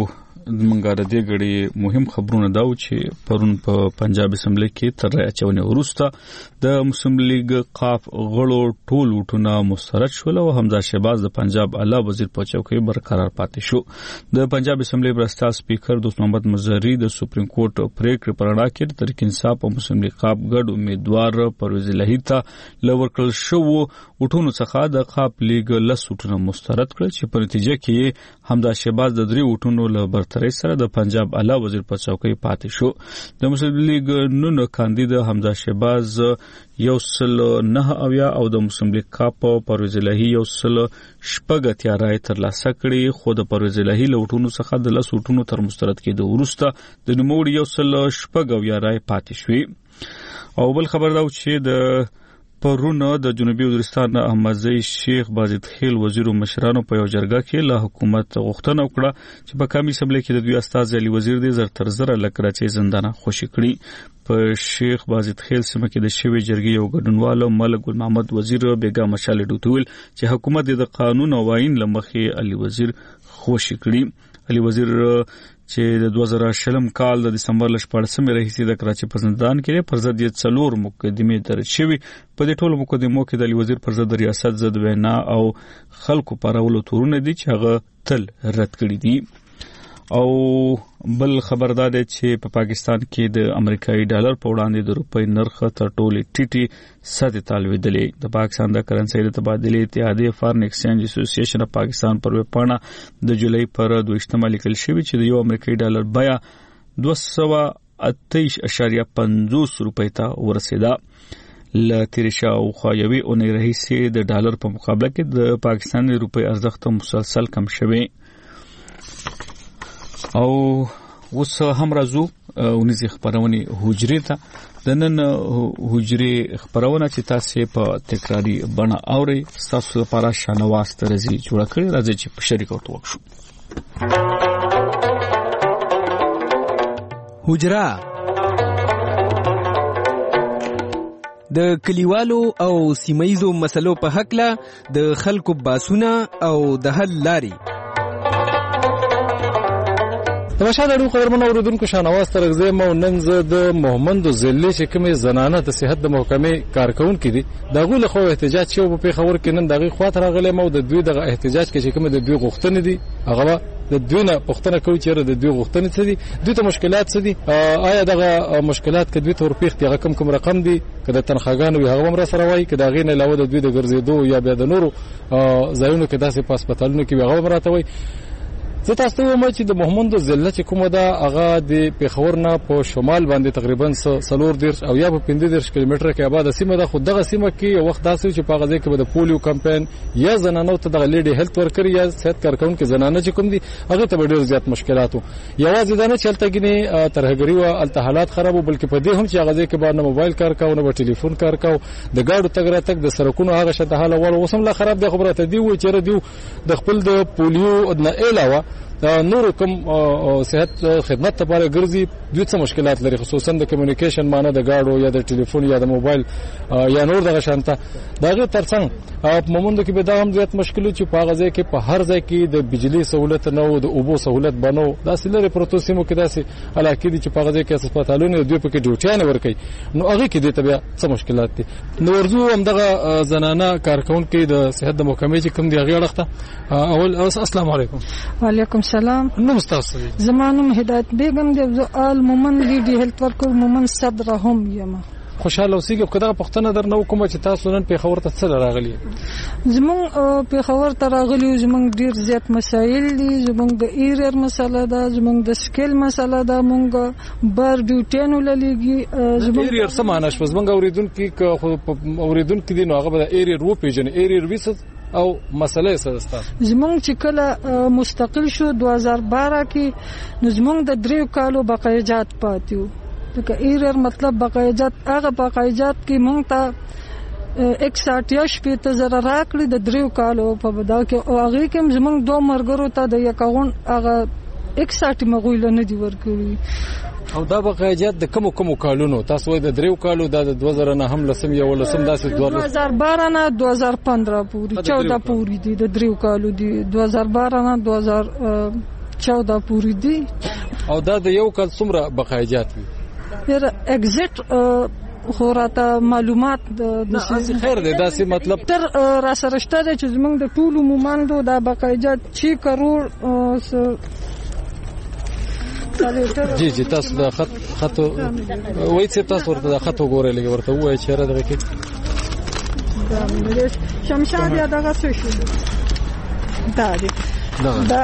منګه د دې غړي مهم خبرونه دا و چې پرون په پنجاب اسمبلی کې تر اچونې وروسته د مسلم لیگ قاف غړو ټول وټونه مسترد شول او حمزه شهباز د پنجاب اعلی وزیر په چوکۍ برقرار پاتې شو. د پنجاب اسمبلی برستا سپیکر دوست محمد مزری د سپریم کورټ پریکړې پر اړه کې تحریک انصاف او مسلم لیگ قاف ګډ امیدوار پرویز الهی ته لورکل شو وټونو څخه د قاف لیگ لس وټونه مسترد کړل چې په نتیجه کې حمزه شهباز د درې وټونو له برتري سره د پنجاب اعلی وزیر په چوکۍ پاتې شو. د مسلم لیگ نن کاندید حمزه شهباز یو سل نه اویا او د مسلم لیگ قاف پرویز الهی یو سل شپږ اتیا رای ترلاسه کړي خو د پرویز الهی له وټونو څخه د لس وټونو تر مسترد کېدو وروسته د نوموړي یو سل شپږ اویا رای پاتې شوې. او بل خبر دا چې د پرونه د جنوبي وزیرستان احمدزی شیخ بازید خیل وزیر او مشرانو په یو جرګه کې له حکومت غوښتنه وکړه چې په قومي اسمبلی کې د دوی استاد علي وزیر د زر تر زر لکراچي زندانه خوشی کړي. په شیخ بازید خیل سیمه کې د شوی جرګې یو ګډونوالو ملک ګل محمد وزیر بیګا مشال ډوټول چې حکومت د قانون او آئین لمخې علي وزیر خوشی کړي. علي وزیر چې د دوه زره شلم کال د دسمبر ل شپږمې راهیسې د کراچي په زندان کې پر ضد یې څلور مقدمې درج شوي. په دې ټولو مقدمو کې د علي وزیر پر ضد ریاست ضد وینا او خلکو پارولو تورونه دي چې هغه تل رد کړي دي. او بل خبردار دی چې په پا پاکستان کې د امریکایي ډالر په وړاندې د روپۍ نرخ تر ټولې ټیټې سطحې ته لوېدلې. د پاکستان د کرنسۍ د تبادلې اتحادیې فارن ایکسچینج اسوسییشن اف پاکستان پر ویبپاڼه د جولای پر دویشتمه لیکل شوي چې د یو امریکایي ډالر بیه دوه سوه اته اشاریه پنځوس روپۍ ته ورسېده. له تېرې شاوخوا یوې اونۍ راهیسې د ډالر په مقابله کې د پاکستاني روپۍ ارزښت مسلسل کم شوی. او اوس هم راځو ونیزي خبرونه حجرې ته. د نن حجرې خبرونه چې تاسو په تکراری بڼه اوري تاسو لپاره شانواز ترزي جوړ کړی راځي چې په شریک ورته وښو. حجره د کلیوالو او سیمایزو مسلو په حق له د خلکو باسونه او د حل لاري. د مشال اړو خبرونه اوریدونکو شانواز ترغزه مو نن زه د محمد زلی چې کومه زنانه د صحت د محکمې کارکون کړي دغه له خو احتجاج شو په خبر کې نن دغه خاطر راغله مو د دوی د احتجاج کې چې کومه د دوی غوښتنې دي هغه د دوی نه پښتنه کوي چې د دوی غوښتنې څه دي دوی ته مشکلات څه دي آیا دغه مشکلات کې دوی تور پیخت هغه کم کم رقم دي کله تنخواګانو هغه هم را سره وای کله غي نه علاوه د دوی د ګرځېدو یا بیا د نورو ځایونو کې داسې پاسپټالونو کې هغه هم راته وای. زه تاسو ته وایم چې د محمد زله چې کومه ده هغه د پیښور نه په شمال باندې تقریبا سلور دیر او یا په پنځه دیر کیلومتر کې آباد سیمه ده. خو دغه سیمه کې یو وخت داسې چې په غزه کې د پولیو کمپاین یا زنانو ته د لیډي هیلث ورکر یا صحت کارکون کې زنانه چې کوم دي هغه ته ډېر زیات مشکلات وو. یوازې دا نه چلته کې ترهګری او التحالات خراب بلکې په دې هم چې غزه کې باندې موبایل کار کاو نه ټلیفون کار کاو د گاډو تګ را تک د سرکونو هغه شته حاله ول وسم لا خراب د خبره ته دی و چې ردیو د خپل د پولیو نه علاوه نور کوم صحت خدمت لپاره ګرځي دوی څه مشکلات لري خصوصا د کمیونیکیشن معنی د گاډو یا د ټلیفون یا د موبایل یا نور دغه شانته دغه ترڅنګ په مومند کې به دا هم زیات مشکل چې په غزه کې په هر ځای کې د بجلی سہولت نه او د اوبو سہولت بنو داسې لري پروتو سیمو کې داسې علاقې دي چې په غزه کې هسپتالونه دوی په کې ډیوټیان ورکي نو هغه کې د طبيعه څه مشکلات دي. نو ورزو هم دغه زنانه کارکون کې د صحت د محکمې چې کوم دی هغه اړخته اول السلام علیکم. وعلیکم السلام. نو مستاسو زمانم هدایت بیگم د آل مومن لیډي هیلث ورکر مومن صدر هم یم. خوشاله اوسېږي خو دغه پښتنه در نو کومه چې تاسو نن په خبر ته څه راغلي زمون په خبر ته راغلي زمون ډیر زیات مسایل دي زمون د ایرر مسله ده زمون د سکیل مسله ده مونږ بار ډیوټینو للیږي زمون ایرر سمانه شو زمون اوریدونکو اوریدونکو دي نو هغه د ایرر وو پیژنې ایرر ویس او مسله سستا زمون چې کله مستقل شو دوه هزار بارہ کې زمون د دریو کالو بقایجات پاتیو دغه ایرر مطلب بقایجات هغه بقایجات کې مونږ ته اکساټ یا شپږ زره راکړي د دریو کالو په بدا کې او هغه کې زمونږ دوه مرګرو ته د یکاون هغه اکساټ مغویل نه دی ورکړي او دا بقایجات د کوم کوم کالونو تاسو وای د دریو کالو د دوه زره نه هم لسم یا ولسم داسې دوه هزار بارہ نه دوه هزار پندرہ پوری چودہ پوری دي د دریو کالو دي دوه هزار بارہ نه دوه هزار چودہ پورې دي. او دا د یو کال څومره بقایجات وي؟ یاره اگزیټ خو راته معلومات د خیر دی داسې مطلب تر را سره شته دی چې زمونږ د ټولو مومندو دا بقایجات چې کروڑ جی جی تاسو د خط خط وایي چې تاسو ورته د خط وګورئ لږ ورته ووایئ چې را دغه کې شمشاد یا دغه څه شو دا دی دا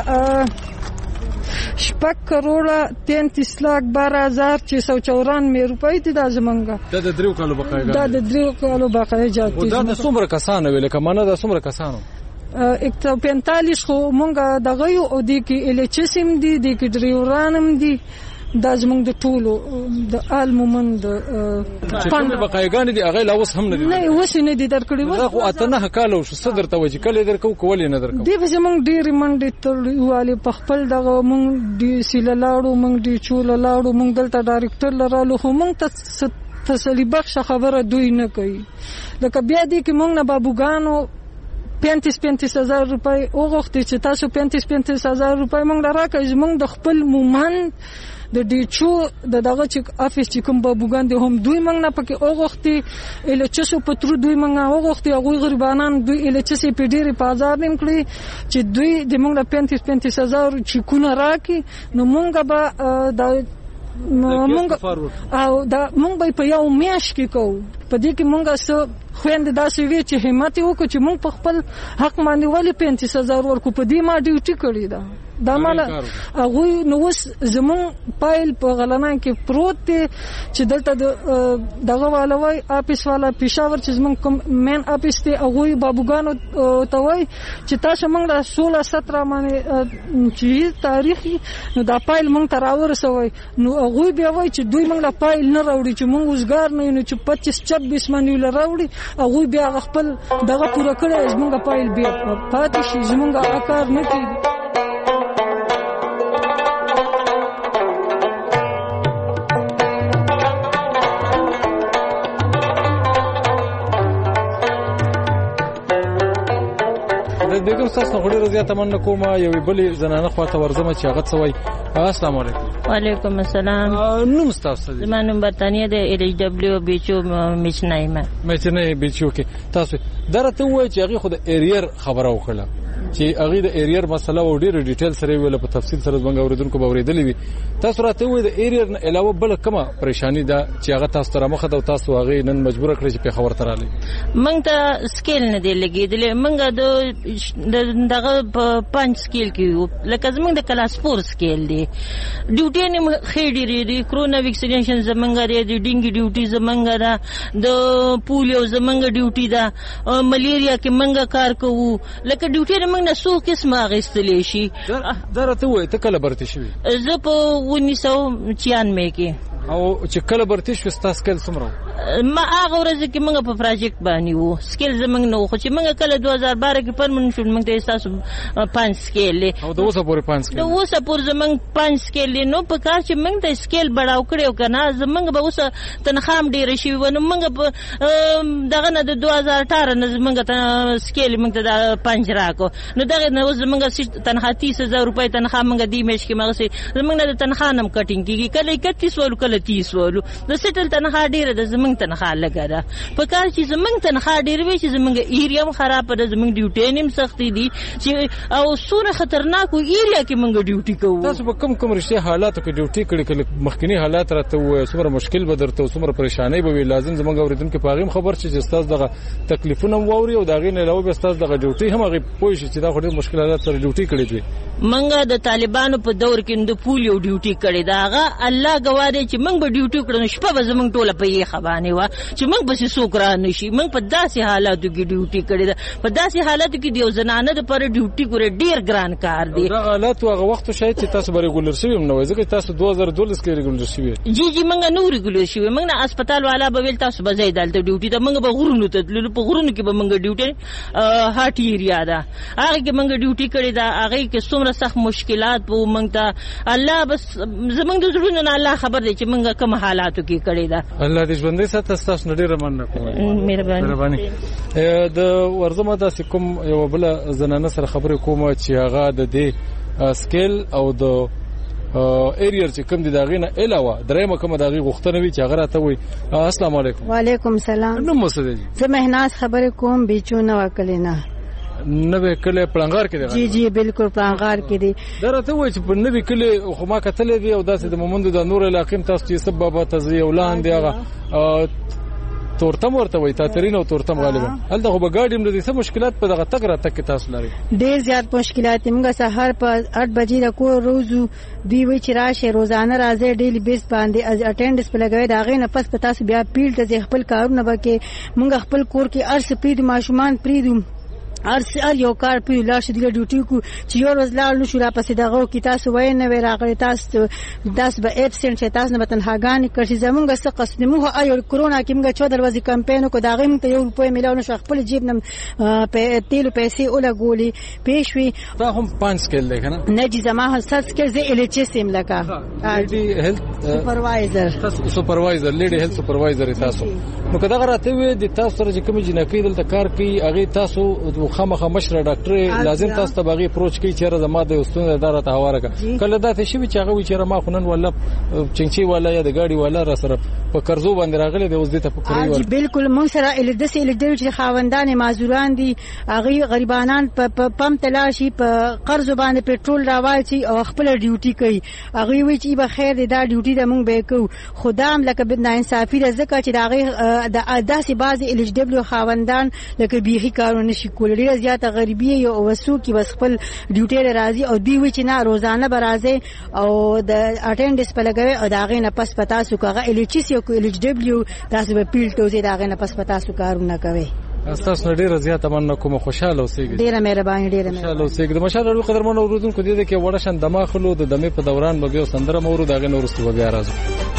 شپږ کروڑه تینتیس لاک بارہ هزار چھ سو چورانوے روپۍ دي دا زمونږه. دا د دریو کالو بقایجات دا د دریو کالو بقایجات دي. دا د څومره کسانو ویل کمانه دا څومره کسانو یک سو پینتالیس خو مونږه دغه یو او د کې ال ایچ اس ام دي د کې ډریورانم دي دا زمونږ د ټولو د المومند پاند بقایګان دي هغه لا اوس هم نه دي نه اوس نه دي درکړي دا خو اته نه کالو شو صدر ته وځي کله درکو کولې نه درکو دی زمونږ ډیر منډه تلواله په خپل دغه مونږ دی سیل لاړو مونږ دی چول لاړو مونږ دلته ډایرکټر لرالو خو مونږ ته تسلی بخش خبره دوی نه کوي. لکه بیا دي کې مونږ نه بابوګانو پینتیس پینتیس هزار روپۍ وغوښتي چې تاسو پینتیس پینتیس هزار روپۍ مونږ راکړئ زمونږ د خپل مومند د ډیچو د دغه چې افیس چې کوم بابوګان دي هم دوی مونږ نه پکې وغوښتي ال ایچ اس پترو دوی مونږ وغوښتي هغوی غریبانان دوی ال ایچ اس په ډېرې په آزاد نیم کړي چې دوی د مونږ له پینتیس پینتیس هزار چیکونه راکړي نو مونږ به د مونږ او دا مونږ به په یو میاشت کې کوو. په دې کې مونږ څه خويندې داسې وی چې همت وکړو چې مونږ په خپل حق باندې ولې پینتیس هزار ورکو په دې ما ډیوټي کړې ده دا مال هغه نو وس زمون پایل په غلنان کې پروت دی چې دلته دغه والوي اپیس والا پېښور چې زمون کوم مین اپیس دی هغه بابوګانو ته وای چې تاسو مونږ د سولہ سترہ باندې چې تاریخي نو دا پایل مونږ ته راورسوي نو هغه بیا وای چې دوی مونږ لا پایل نه راوړي چې مونږ وزګار نه یو چې پچیس چوبیس باندې لراوړي هغه بیا خپل دغه پوره کړی زمونږ پایل بیا پاتې شي زمونږ اکار نه کیږي. دغه تاسو غوړي رضیا تمنه کوم یو بل زنانه خواته ورزمه چې هغه څوي. السلام علیکم. وعلیکم السلام. نو تاسو دې زمانه برتانیې د ال ایچ دبلیو بیچو میچنایمه میچنای بیچو کې تاسو درته وایي چې هغه خو د ایریر خبره وکړه چې هغه د ایریر مسله او ډیر ډیټیل سره ویل په تفصیل سره څنګه اوریدونکو به اوریدلې وي. تاسو راته وایي د ایریر نه علاوه بل کومه پریشانی ده چې هغه تاسو تر مخه او تاسو هغه نن مجبور کړی چې په خبر تراله مونږ ته سکیل نه دی لګیدل مونږ د دغه پنځ سکیل کې لکه زمونږ د کلاس فور سکیل دی ډیوټي نه خېډي دی کرونا ویکسینیشن زمونږ دی د ډینګي ډیوټي زمونږ ده د پولیو زمونږ ډیوټي ده ملیریا کې مونږ کار کوو لکه ډیوټي موږ نه څو قسمه غستلې شي. درته وای ته کله برته شوی؟ زه په انیس سو چھیانوے کې او چې کله برته شو تاسو کله څومره ما هغه ورځ کې موږ په پروجیکټ باندې وو سکیل زمنګ نو خو چې موږ کله دوه هزار بارہ کې پرمنټ شو موږ ته تاسو پنځ سکیل او د اوسه پورې پنځ سکیل د اوسه پورې زمنګ پنځ سکیل نو په کار چې موږ ته سکیل بڑاو کړو کنه زمنګ به اوسه تنخام ډیر شي ونه موږ په دغه نه د دوه هزار اٹھارہ نه زمنګ ته سکیل موږ ته پنځ راکو نو دغه نو زمنګ تنخوا تیس هزار روپۍ تنخوا موږ دی مېش کې موږ سي زمنګ نه تنخوا نم کټینګ کیږي کله اکتیس ولو کله تیس ولو د سټل تنخوا ډیر د زمنګ تنخوا لګا ده په کار چې زمنګ تنخوا ډیر وي چې زمنګ ایریا خراب ده زمنګ ډیوټي نیم سختي دي چې او سونه خطرناک ایریا کې موږ ډیوټي کوو. تاسو په کوم کوم رښتیا حالاتو کې ډیوټي کړي کله مخکنی حالات راته وای څومره مشکل به درته څومره پریشانی به وي لازم زموږ اوریدونکو په غیم خبر چې استاد دغه تکلیفونه ووري او دغه نه علاوه به استاد دغه ډیوټي هم هغه پوه شي چې دا خوري مشکلات سره ډیوټي کړي دي. منګه د طالبانو په دور کې د پولیو ډیوټي کړي دا هغه الله گواهی چې موږ به ډیوټي کړو شپه به زموږ ټوله په یې خبانه و چې موږ به څوک را نشي موږ په داسې حالاتو کې ډیوټي کړي دا په داسې حالاتو کې دیو زنانه د پر ډیوټي ګوره ډیر ګران کار دی. دا حالات هغه وخت شاید چې تاسو به ریګولر شوی نو ځکه تاسو دوه هزار دولس کې ریګولر شوی جی جی موږ نو ریګولر شوی موږ نه هسپتال والا به ویل تاسو به زید دلته ډیوټي دا موږ به غرونو ته تللو په غرونو کې به موږ ډیوټي هارت ایریا دا هغه کې موږ ډیوټي کړي دا هغه کې څومره سخت مشکلات وو موږ ته الله بس زمونږ د زړونو نه الله خبر دی چې موږ کوم حالاتو کې کړي دا. الله دې ژوندۍ ساتي تاسو ډېر مننه کوم. مهرباني. د ورزمه د کوم یو بل زنانه سره خبرې کوم چې هغه د دې سکیل او د ایریر چې کوم دي دا غینه علاوه درېمه کوم دا غي غوښتنه وی چې هغه راته وي. السلام علیکم. وعلیکم السلام. نو مسعود جی زه مهناز خبرې کوم بیچونه وکلینا نوې کله پلانغار کې دی. جی جی بالکل پلانغار کې دی. درته وای چې په نوې کله خو ما کتلې دی او داسې د مومندو د نور علاقې تاسو چې سبب تزي اولان دی هغه تورتم ورته وای تاترین او تورتم غالبا هل دغه بغاډیم د دې مشکلات په دغه تک را تک تاسو لري. ډیر زیات مشکلات موږ سحر په آټ بجې د کو روزو دی وی چې راشه روزانه راځي ډیلی بیس باندې از اټینډنس په لګوي دا غي نه پس په تاسو بیا پیل ته خپل کارونه وکي موږ خپل کور کې ارس پید ماشومان پریدو ار ار یو کار په لاش دی ډیوټي کو چې یو ورځ لاړ نو شو را پسې دغه کی تاسو وای نه وی راغلی تاسو داس به اپسنټ چې تاسو نه بتن هاګانی کړی زمونږ څه قصد مو ایو کرونا کې موږ چودر ورځې کمپاین کو دغه موږ ته یو روپۍ میلاو نشو خپل جیب نه په تیلو پیسې اوله ګولي پېښوي. دا هم پنځ سکیل دی کنه نه جی زما هڅه کې زه ال ایچ اس ایم لکه لیډي هیلث سپروایزر تاسو سپروایزر لیډي هیلث سپروایزر تاسو نو کدا غراته وي د تاسو سره چې کوم جنکی دلته کار کوي هغه تاسو خامخا مشره ډاکټر لازم تاسو ته باغی اپروچ کوي چې زما د استاد اداره ته حواله کړه کله دا ته شي چې هغه وی چې ما خنن ولا چنچي ولا یا د گاډي ولا را سره په قرضو باندې راغلي د اوس دې ته پکړی ور بالکل مون سره ال دس ال د چې خاوندان معذوران دي هغه غریبانان په پم تلاشي په قرض باندې پټرول راوالي او خپل ډیوټي کوي هغه وی چې به خیر دې دا ډیوټي د مونږ به کو خدام لکه بد نه انصافي رزق چې دا د داسې بعضي ال دبليو خاوندان لکه بیخي کارونه شي کول ډیر زیات غریبي او وسو کې بس خپل ډیوټي راځي او دی وی چې نه روزانه برازي او د اټینډنس په لګوي او دا غي نه پس پتا سو کغه ال ایچ سی او ال ایچ دبليو تاسو به پیل توزي دا غي نه پس پتا سو کارونه کوي. تاسو ډیره زیاته مننه کوم خوشاله اوسئ. ډیره مهرباني ډیره خوشاله اوسئ. د مشاله قدرمن اوردونکو دې کې وړشن دماخلو د دمه په دوران به سندره مورو دا غي نورستو بیا راځو.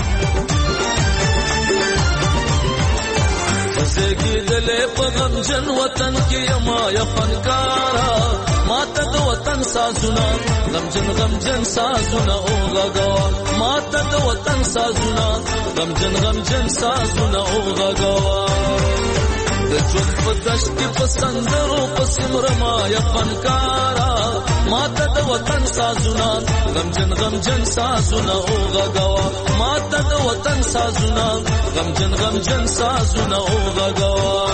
زګی دلې په غمجن وطن کې یما یا فنکارا ماته د وطن سازونه غمجن غمجن سازونه او غغا ماته د وطن سازونه غمجن غمجن سازونه او غغا د ژوند په دشت په سندرو په سمرما یا فنکارا ماته د وطن سازونه غمجن غمجن سازونه او غغا ماته د وطن سازونه غمجن غمجن سازونه او غغا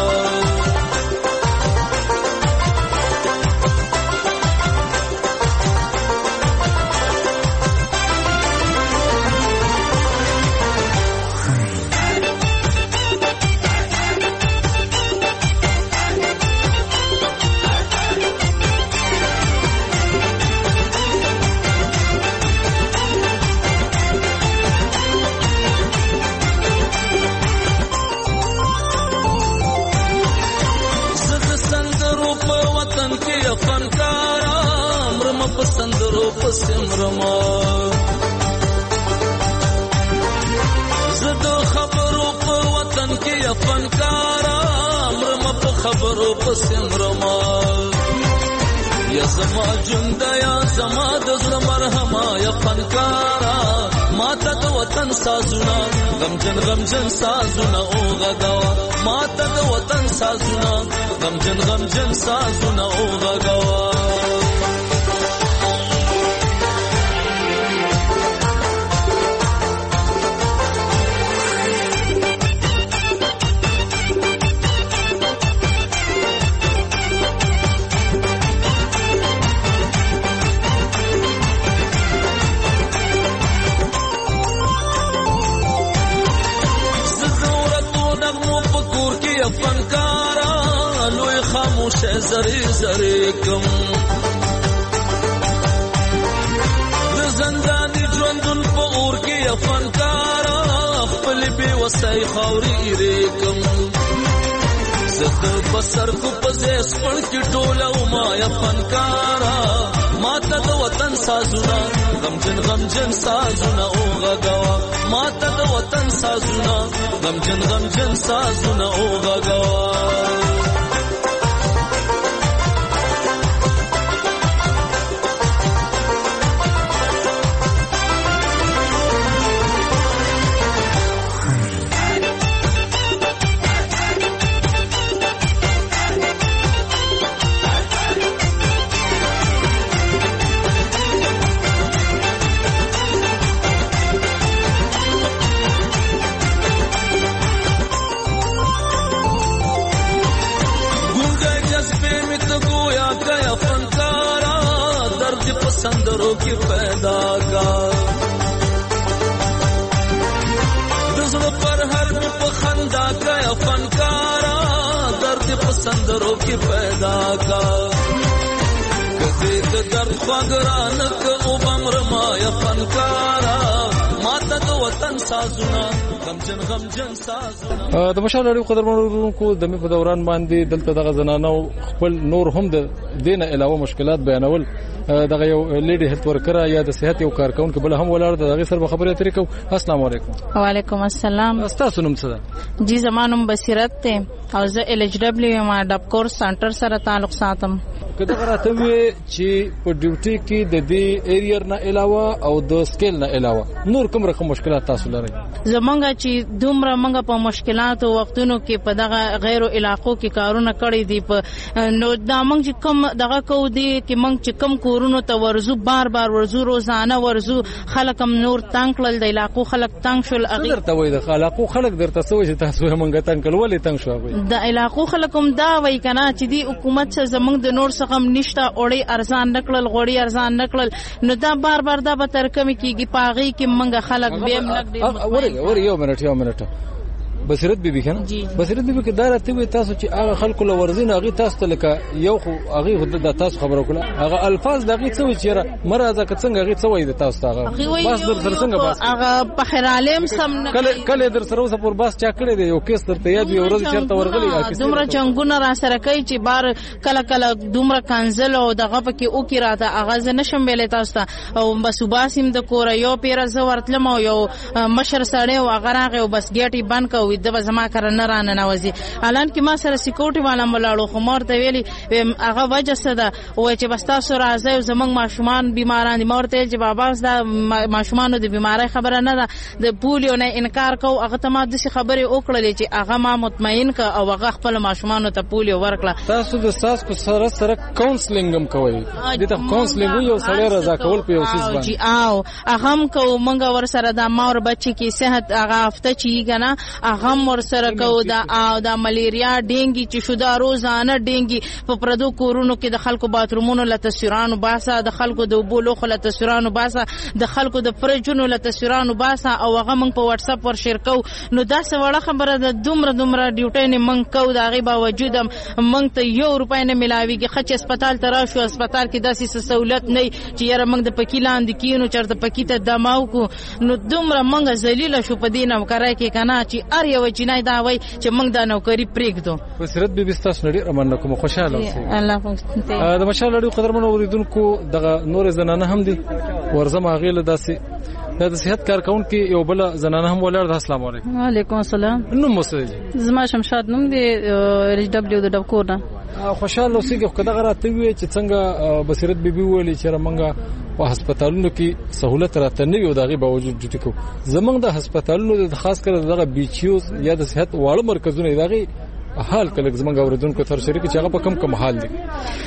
سمرما زد خبرو په وطن کې فنکارا مرم په خبرو په سمرما یا زما جند یا زما د زړه مرهما یا فنکارا ماته د وطن سازونه غمجن غمجن سازونه او غغا ماته د وطن سازونه غمجن غمجن سازونه او غغا فنکارا لوی خاموش زری زری کم د زندانی ژوندون په اور کې فنکارا خپل بي وسای خوري ریکم زد بسر کو پزیس پړ کې ټوله ما یا فنکارا ماته د وطن سازونه غمجن غمجن سازونه او غغا ماته د وطن سازونه غمجن غمجن سازونه او غغا पसंदरों की पैदा का दुश्मन पर हर में पखंदा गया फनकारा दर्द पसंदरों की पैदा का कदे दर्द फगरान को उबमर माया फनकारा माता दो वतन साजुना غمجن غمجن سازونه د مشال اړیو قدرمنونکو د می په دوران باندې دلته دغه زنانو خپل نور هم د دینه علاوه مشکلات بیانول دغه یو لیډي هیلث ورکر یا د صحت یو کارکونکو بل هم ولاړ دغه سره خبرې اترې کو. السلام علیکم. وعلیکم السلام. تاسو نوم څه ده؟ جی زمانم بصیرت ته او زه ال ایچ ډبلیو ما ډب کورس سنټر سره تعلق ساتم. کله راته وی چې په ډیوټي کې د دې ایریا نه علاوه او د سکیل نه علاوه نور کوم رقم مشکلات تاسو لرئ؟ زمونږ چې دومره موږ په مشکلاتو وختونو کې په دغه غیر علاقو کې کارونه کړی دي په نو دا موږ چې کوم دغه کو دي کې موږ چې کوم کورونو ته ورزو بار بار ورزو روزانه ورزو خلک هم نور تنگ کړل د علاقو خلک تنگ شول. اغه درته وای د علاقو خلک درته سوې چې تاسو موږ تنگ کول ولې تنگ شو؟ د علاقو خلک هم دا وای کنه چې دی حکومت څخه زمونږ د نور څخه نشته اوري ارزان نکړل غوړي ارزان نکړل نو دا بار بار دا به تر کمی کیږي پاغي کې موږ خلک به لګ دي. ور ور یو منټ یو منټ بصیرت بیبي کنه بصیرت بیبي کې دا راته وي تاسو چې هغه خلکو له ورزین هغه تاسو ته لکه یو خو هغه د تاسو خبرو کړه هغه الفاظ دغه څه وي چې مرزه که څنګه هغه څه وي د تاسو ته بس در سره څنګه بس هغه په خیرالم سم کله کله در سره اوسه پر بس چا کړی دی یو کیس درته یاد وي ورځ چرته ورغلی دومره چنګونه را سره کوي چې بار کله کله دومره کانزل او دغه پکې او کی راته اغاز نشم ویلې تاسو ته او بس وباسم د کور یو پیر زه ورتلم او یو مشر سړی او هغه راغی او بس ګیټي بند کوي د زما کار نه رانه نوځي الان کې ما سره سکیورټي والا ملاړو خو مورته ویلي هغه وجه څه ده وای چې بس تاسو راځي زمنګ ماشومان بیماران دي مورته چې بابا دا ماشومان د بیماری خبره نه ده د پولیو نه انکار کو هغه ته ما د خبرې وکړلې چې هغه ما مطمئن ک او هغه خپل ماشومان ته پولیو ورکړه. تاسو د ساس کو سره سره کاونسلینګ هم کوي د ته کاونسلینګ یو سړی رضا کول په یو سیس باندې او هغه هم کو مونږ ور سره د مور بچی کې صحت هغه هفته چی کنه هغه ور سره کو دا او دا ملیریا ډینګي چې شو دا روزانه ډینګي په پردو کورونو کې د خلکو باترومونو له تصویرانو باسه د خلکو د بولو خله تصویرانو باسه د خلکو د فرجونو له تصویرانو باسه او هغه موږ په واتس اپ ور شیر کو نو دا څه وړه خبره ده دومره دومره ډیوټي نه موږ کو دا غي باوجود موږ ته یو روپای نه ملاويږي خچ هسپتال ته راشو هسپتال کې داسې سہولت نه چې یاره موږ د پکیلان د کینو چرته پکی ته دماو کو نو دومره موږ ذلیل شو په دینه وکړای کې کنه چې ار یو جنای دا وای چې موږ دا نوکری پریږدو. بصیرت بیبي تاسو نړۍ رمنه کوم خوشاله اوسئ. الله پاک د مشال لري قدرمن اوریدونکو دغه نور زنانه هم دي ورزم اغیله داسي د صحت کارکونکو یو بل زنانه هم ولر. السلام علیکم. وعلیکم السلام. نو مسجد زما شمشاد نوم دی ایچ ډبلیو د ډبکور نه خوشاله اوسئ. کله غراته وی چې څنګه بصیرت بیبي ویلي چې رمنګه په هسپتالونو کې سہولت راته نه یو دغه باوجود ډیټ کو زمنګ د هسپتالونو د خاص کر دغه بیچیوز یا د صحت واړه مرکزونه دغه حال کله زمنګ اوریدونکو تر شریک چې هغه په کم کم حال دي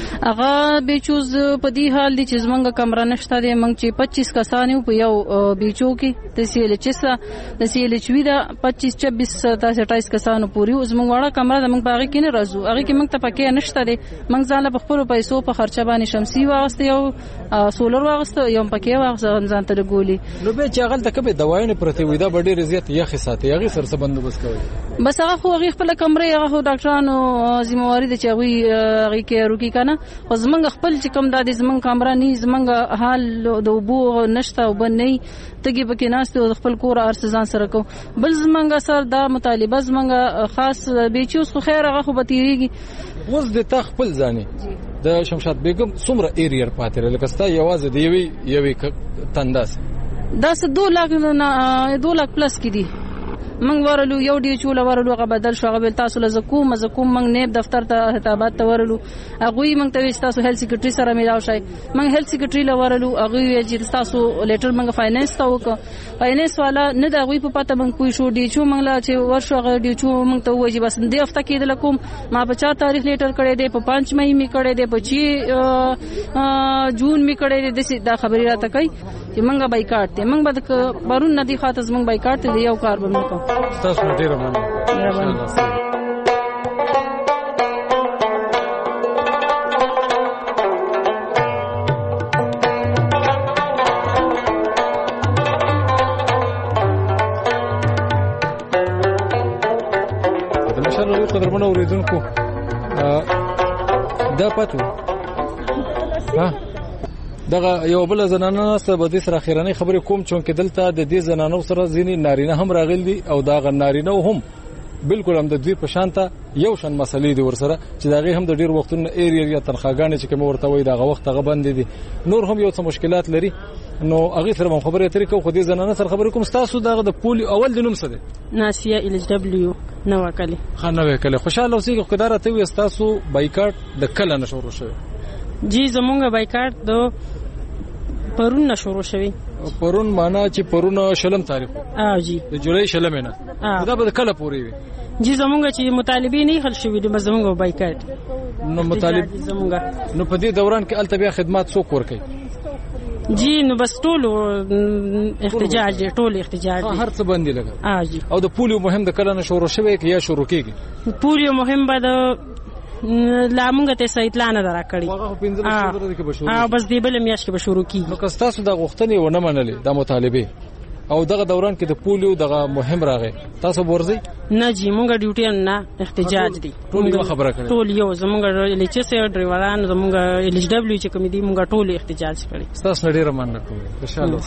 هغه بیچوز په دې حال دي چې زمنګ کمره نشته دي موږ چې پچیس کسان په یو بیچو کې د سیل چسا د سیل چوي دا پچیس چوبیس تاسو اٹھائیس کسانو پوری زمنګ وړه کمره د موږ باغ کې نه راځو هغه کې موږ ته پکې نشته دي موږ ځاله په خپل پیسو په خرچه باندې شمسي واغسته یو سولر واغسته یو پکې واغسته ځان ته ګولي نو به چې هغه تکبه دوايونه پرته وي دا ډېر زیات یخ ساتي هغه سره بندوبست کوي بس هغه خو هغه خپل کمره هغه ډاکټرانو ذمہواری د چوي هغه کې روکی کنه خو زمنګ خپل چې کوم د زمنګ کمره نه زمنګ حال د وبو نشته او بنې تګي پکې ناشته خپل کور ارسزان سره کو بل زمنګ سره دا مطالبه زمنګ خاص بیچوس خو خیر هغه خو بتیریږي وز د تخپل ځاني د شمشاد بیگم څومره ایریا پاتره لکه ستا یوازې دی وی یوي تنداس دا څه دوه لاک نه دوه لاک پلس کې دي منګ ورلو یو ډی چول ورلو غ بدل شو غ بل تاسو له زکوم زکوم منګ نیب دفتر ته خطابات ته ورلو هغه منګ ته تاسو هیلث سیکریټری سره میلاو شای منګ هیلث سیکریټری له ورلو هغه چې تاسو لیټر منګ فاینانس ته وک فاینانس والا نه دا غوي په پته منګ کوی شو ډی چو منګ لا چې ورشو غ ډی چو منګ ته وایي بس دې هفته کې د لکوم ما په چار تاریخ لیټر کړی دی په پنځه مې می کړی دی په چی جون می کړی دی دا خبري راته کوي چې منګ بایکاټ ته منګ بد بارون ندی خاطر منګ بایکاټ ته یو کار به موږ تاسو ډیر مننه. د مشال رادیو قدرمنو اوریدونکو دا پاتو ها دغه یو بل زنانه سره به د سره اخیرانه خبرې کوم چونکې دلته د دې زنانو سره ځینې نارینه هم راغلي دي او دا غ نارینه هم بالکل هم د دوی په شانته یو شان مسلې دي ورسره چې داغه هم د ډیر وختونو ایریا یا تنخواګانې چې کوم ورته وي دغه وخت هغه بند دي نور هم یو څه مشکلات لري نو هغه سره خبرې اترې کوم خو دې زنانه سره خبرې کوم تاسو دغه د پولی اول د نوم څه دی ناسیه ال دبليو نو وکړي خانه وکړي خوشاله اوسئ خدای راته وي تاسو بایکاټ د کله نشورو شوی جی زمونږ بایکاټ دو پرون نشورو شوی پرون معنا چې پرون شلم تاریخ اه جی د جولای شلم نه دا به کله پوری وي جی زمونږ چې مطالبه نه خل شوی د زمونږ بایکاټ نو مطالب زمونږ نو په دې دوران کې التبیا خدمات څوک ورکي جی نو بس ټول احتجاج ټول احتجاج هر څه باندې لګا اه جی او د پولیو مهم د کله نشورو شوی کې یا شروع کیږي پولیو مهم به د لا مونږ ته څه اطلاع نه درکړي اه بس دی بل میاش کې به شروع کیږي نو که تاسو د غوښتنې ونه منلې د مطالبه او دغه دوران کې د پولیو دغه مهم راغی تاسو ورځي نه جی مونږ ډیوټي نه احتجاج دي ټول خبره کړې ټول یو زمونږ لچ سي ډرایوران زمونږ ال دبليو چې کوم دي مونږ ټول احتجاج کړی تاسو ډیره مننه کوم ان شاء الله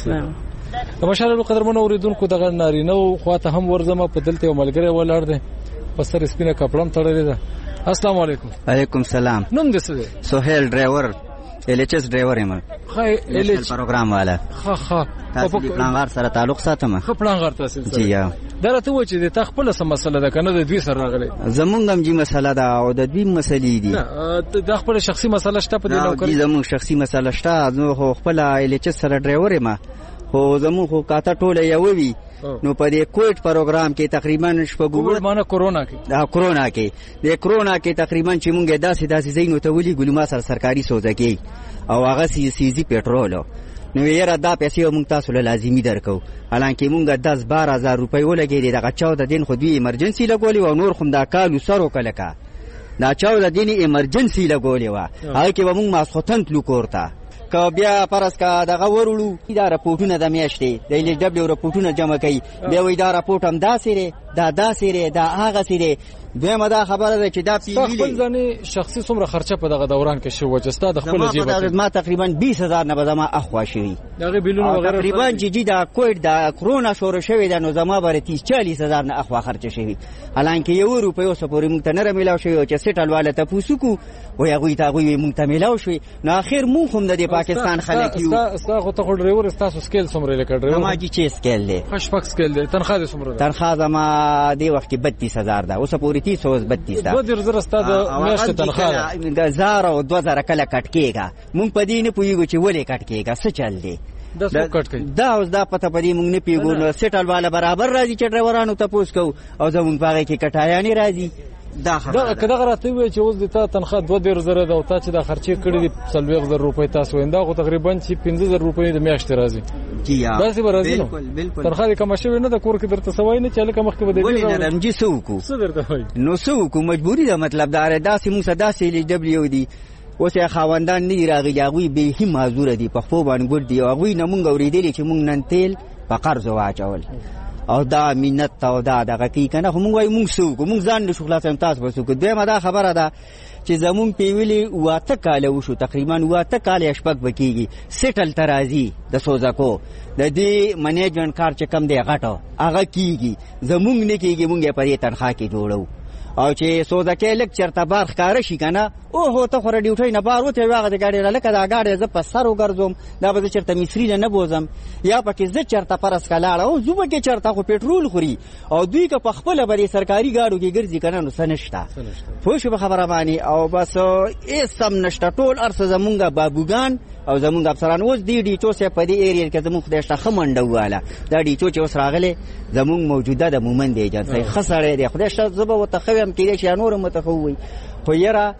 د مشال قدرمنو اوریدونکو دغه نارینه خواته هم ورزمه په دلته یو ملګری ولاړ دی په سر سپینه کپړم تړلې ده السلام علیکم علیکم سلام نوم دې څه دی سہیل ډرایور ال ایچ اس ډرایور یم خای ال ایچ پروګرام والا ها ها تاسو په پلانغار سره تعلق ساتم خو پلانغار تاسو جی یا درته و چې د تخپل سم مسله ده کنه د دوی سره راغلي زمونږ هم جی مسله ده او د دوی مسلې دي نه د خپل شخصي مسله شته په دې نوکر زمونږ شخصي مسله شته نو خو خپل ال ایچ اس سره ډرایور یم خو زمونږ خو کاته ټوله یو وی نو په دې کووډ پروګرام کې تقریبا شپږ مانه کورونا کې دا کورونا کې د کورونا کې تقریبا چې مونږه داسې داسې زینو ته ولي ګلما سره سرکاري سوزګي او هغه سی سي پېټرول نو یې را دا پیسې مونږ تاسو له لازمي درکو حالانکه مونږه دس بارہ هزار روپۍ ولګېدې دغه چاودې دین خو دوی ایمرجنسي لګولې او نور خو دا کال سره کلکا دا چاودې دین ایمرجنسي لګولې و هغه کې به مونږ ماسختن تلو کوړتا که بیا پرس کا دغه ورولو دا راپورټونه د میاشتې د ال دبليو راپورټونه جمع کوي بیا وای دا راپورټ هم دا سره دا دا سره دا هغه سره دویمه دا خبره ده چې دا پیویلې خپل ځانې شخصي څومره خرچه په دغه دوران کې شو چې ستا د خپل جیب ما تقریبا بیس هزار نه به ما اخوا شوي دغه بیلونه وغیرہ تقریبا چې جی دا کووډ دا کرونا شروع شوی دا نو زما بر تیس چالیس هزار نه اخوا خرچه شوی حالانکه یو روپیو سپورې مونږ ته نه ملاو شوی چې سټل والا ته پوسوکو وای هغه ته هغه مونږ ته ملاو شوی نو اخر مونږ هم د پاکستان خلک یو ستا خو ته ډرایور تاسو سکیل څومره لیکل ډرایور ما جی چې سکیل دی خش پک سکیل دی تنخواه دې څومره تنخواه زما دی وخت بتیس هزار ده اوس پورې تیس او بتیس دو در زره ستاد میاشتې تنخواه ده زار او دو زره کله کټ کېګا مونږ په دې نه پویګو چې ولې کټ کېګا څه چل دی دا څو کټ کوي دا اوس دا پته پدې مونږ نه پیګو نو سټل والا برابر راځي چې ډرایورانو ته پوس کو او زمونږ باغې کې کټایانی راځي دا خبره دا کله راته وی چې اوس د تا تنخواه دوه ډیر زره ده او تا چې دا خرچې کړې دي څلوېښت زره روپۍ تاسو ویندا خو تقریبا چې پنځه زره روپۍ د میاشتې راځي جی ها دا څه راځي بالکل بالکل تنخواه کوم شوی نه د کور کې درته سوای نه چې لکه مخکې بده دی ولې نه جی سوکو څه درته وای نو سوکو مجبوری دا مطلب دا داسې موږ داسې ال دبليو دی اوس خاوندان نه راغلي هغه به هم معذور دي په خو باندې ګور دی هغه نه مونږ اوریدلی چې مونږ نن تیل په قرض واچول او دا مینت او دا دغه کی کنه مونږ وای مونږ سو مونږ ځان له شغلات هم تاسو بسو کو دغه دا خبره ده چې زمون پیویلی واته کال وشو تقریبا واته کال شپږ بکیږي سټل ترازی د سوزاکو د دې منیجمنت کار چې کم دی غټو هغه کیږي زمون نه کیږي مونږه پرې تنخواه کې جوړو او چې سوزاکې لیکچر ته بار ښکار شي کنه او هو ته خور ډیوټي نه بار وته واغه د گاډي لکه دا گاډي ز په سر وګرځوم دا به چرته مصری نه بوزم یا پکې ز چرته پرس کلاړ او زوبه کې چرته خو پېټرول خوري او دوی که په خپل بری سرکاري گاډو کې ګرځي کنه نو سنشتا خو شو خبره باندې او بس ای سم نشته ټول ارس زمونږه بابوګان او زمونږ افسران اوس دی ډی چو سه په دې ایریا کې زموږ خدای شته خمنډه واله دا ډی چو چې اوس راغله زمونږ موجوده د مومن دی اجازه خسرې دی خدای شته زبه وتخویم کې چې نور متخوي خو یرا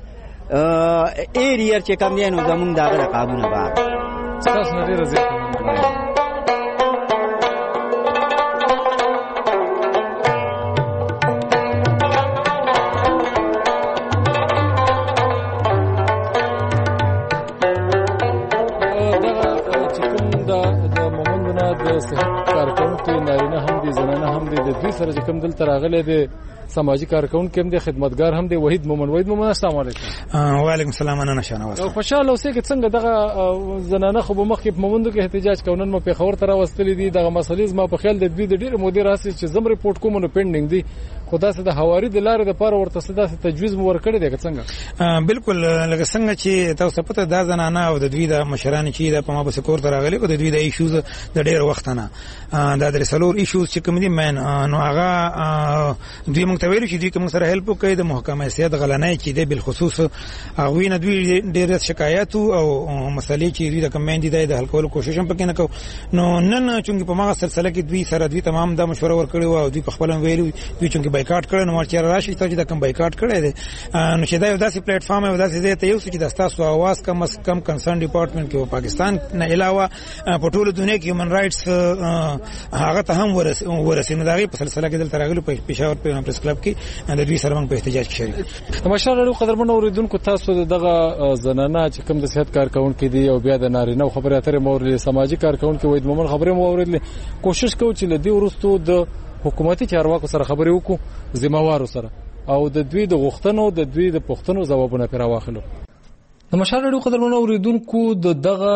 ایریا چې کم دی نو زمونږ دغه قانون با تاسو نه ډیر زیات صحت کارکونکو نارینه هم دي زنانه هم دي د دوی سره چې کوم دلته راغلي دي سماجی کارکونکي هم دی، خدمتګار هم دی، وحید مومن. وحید مومن السلام علیکم. وعلیکم السلام. انا شانواز. خوشاله اوسئ چې څنګه دغه زنانه خو به مخکې په مومندو کې احتجاج کونن مو په خبر تر واستلې دي. دغه مسلې ما په خیال د دوی د ډېر مدیر راسي چې زم ریپورت کوم نو پینډینګ دي، خدا سره د حواري د لارې د پاره ورته سدا تجویز مو ورکړی دی څنګه؟ بالکل لکه څنګه چې تاسو پته دا زنانه او د دوی د مشران چې د په ما بس کور ته راغلي او د دوی د ایشوز د ډېر وخت نه دا د سلور ایشوز چې کوم دي مین نو هغه دوی موږ ته ویل چې دوی کوم سره هیلپ کوي د محکمه سیادت غلنۍ چې د بالخصوص هغه نه دوی ډېر شکایت او مسلې چې دوی د کمېندې د حل کولو کوشش هم پکې نه کو. نو نن چې په ما سلسله کې دوی سره دوی تمام د مشوره ورکړي او دوی په خپل ویلو دوی چې بایکاټ کړي نو چې راشي ته چې د کم بایکاټ کړي دي نو چې دا یو داسې پلیټ فارم یو داسې دی ته یو چې د تاسو आवाज کم از کم کنسرن ډپارټمنټ کې په پاکستان نه علاوه په ټوله دنیا کې هیومن رائټس هغه ته هم ورسې نو دغه په سلسله کې دلته راغلي په پېښور په پریس کلب کې د دوی سره موږ په احتجاج کې شریک. ماشاءالله قدرمن اوریدونکو تاسو دغه زنانه چې کوم د صحت کارکونکو دي او بیا د نارینه خبرې اترې مورلې سماجی کارکونکو وید مومن خبرې مو اوریدلې. کوشش کوو چې لدی ورستو د حکومتي چارواکو سره خبرې وکړو، ذمہوارو سره، او د دوی د غوښتنو د دوی د پوښتنو ځوابونه پیرا واخلو. د مشالړو قدرمنو اوریدونکو د دغه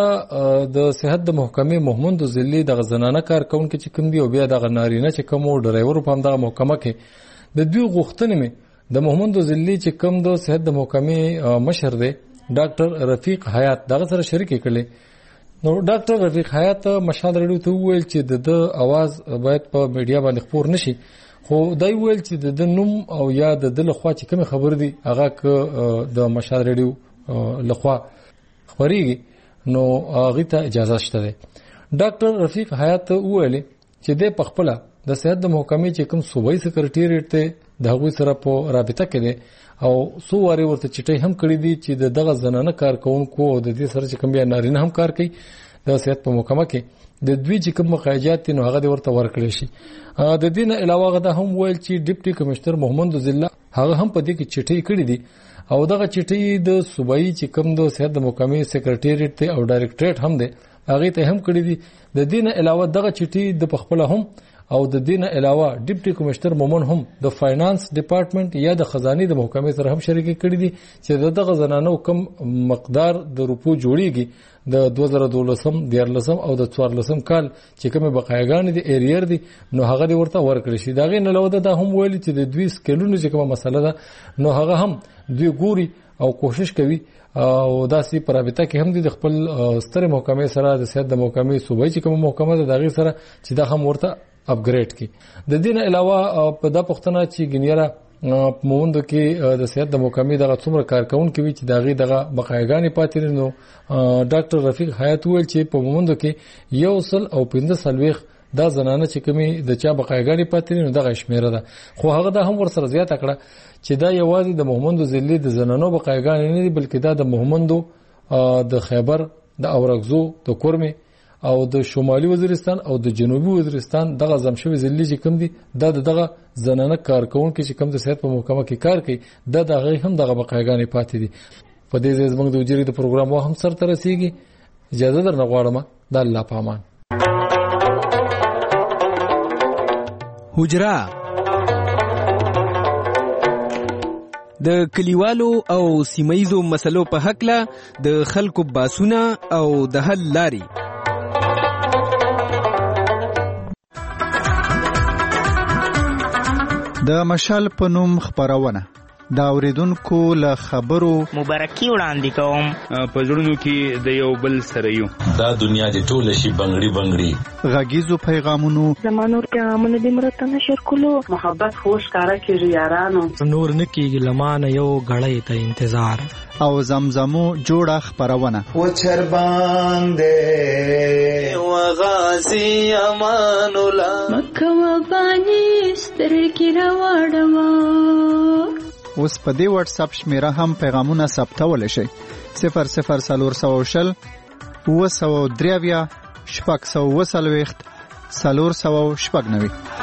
د صحت د محکمې محمد ذلی د زنانه کارکونکو چې کوم دی او بیا د نارینه چې کوم ډرایور په دغه محکمه کې د دوی غوښتنې مې د محمد ذلی چې کوم د صحت د محکمې مشر دی ډاکټر رفیق حیات دغه سره شریک کړي. نو ډاکټر رفیق حیات مشال رډو ته ویل چې د اواز باید په میډیا باندې خبر نشي، خو دای ویل چې د نوم او یا د دل خوا چې کوم خبر دي هغه ک د مشال رډو لخوا خبريږي نو هغه ته اجازه شته. ډاکټر رفیق حیات ویل چې د پخپله د صحت د محکمې چې کوم صوبایي سکرټریټ ته د هغوی سره په رابطه کې دي او سو واره ورته چټي هم کړی دي چې دغه زنانه کارکونکو او د دې سره چې کوم بیا نارینه هم کار کوي د صحت په محکمه کې د دوی چې کوم مخاجات نو هغه ورته ورکړي شي. د دې نه علاوه غدا هم ویل چې ډیپټي کمشنر محمد ذله هغه هم په دې کې چټي کړی دي او دغه چټي د صوبایي چې کوم د صحت د محکمې سکرټریټ ته او ډایریکټریټ هم دي هغه ته هم کړی دي. د دې نه علاوه دغه چټي د پخپله هم او د دین علاوه ډیپټي کمشنر مومن هم د فاینانس ډپارټمنټ یا د خزانه د محکمې سره هم شریک کړي دي چې دغه زنانو کم مقدار د روپو جوړیږي د دوه زره دولسم دیارلسم او د څوارلسم کال چې کومه بقایګان دي ایریر دي نو هغه ورته ورکړي شي. داغه نه لوده دا هم ویل چې د دوی سکیلونو چې کومه مسله ده نو هغه هم دوی ګوري او کوشش کوي او داسې پرابطه کې هم د خپل ستر محکمې سره د صحت د محکمې صوبایي چې کومه محکمه ده دغه سره چې دا هم ورته اپګریډ کی. د دین علاوه په دا پښتنه چې ګنیرا مومندو کې د صحت د محکمې دغه څومره کارکونکو وی چې دغه دغه بقایګانی پاتې نو ډاکټر رفیق حیات ویل چې په مومندو کې یو سل او پنځه سلويخ دا زنانه چې کومي د چا بقایګانی پاتې نو دغه شمیره ده، خو هغه د هم ور سره زیات کړه چې دا یوازې د محمد ذلی د زنانو بقایګانی نه دي بلکې دا د محمدو د خیبر د اورغزو د کورمه او د شمالي وزیرستان او د جنوبي وزیرستان دغه زمشوي ذلی چې کوم دي دا دغه زنانه کارکونکو چې کوم د صحت په محکمه کې کار کوي دا دغه هم دغه بقایګانی پاتې دي. په دې ځای زموږ د وجري د پروګرام هم سر ته رسیږي. اجازه درنه غواړم د الله پامان. حجرا د کلیوالو او سیمایزو مسلو په حق له د خلکو باسونه او د حل لاري. د مشال په نوم خبرونه دا اوریدونکو له خبرو مبارکي وړاندې کوم په ژوندونو کې د یو بل سره یو دا دنیا دې ټول شي بنگړي بنگړي غږیزو پیغامونو زمانور پیغامونه دې مرته نشر کولو محبت خوش کارا کیږي یارانو نور نکیږي لمانه یو غړې ته انتظار او زمزمو جوړه خبرونه و چر باندې و غازی امان الله مکه و باندې سترګې راوړم. اوس په دې واتس اپ شمیره هم پیغامونه ثبتول شي صفر صفر سلور سو شل و سو دریویا شپږ سو وسلويخت سلور سو شپږ نوي.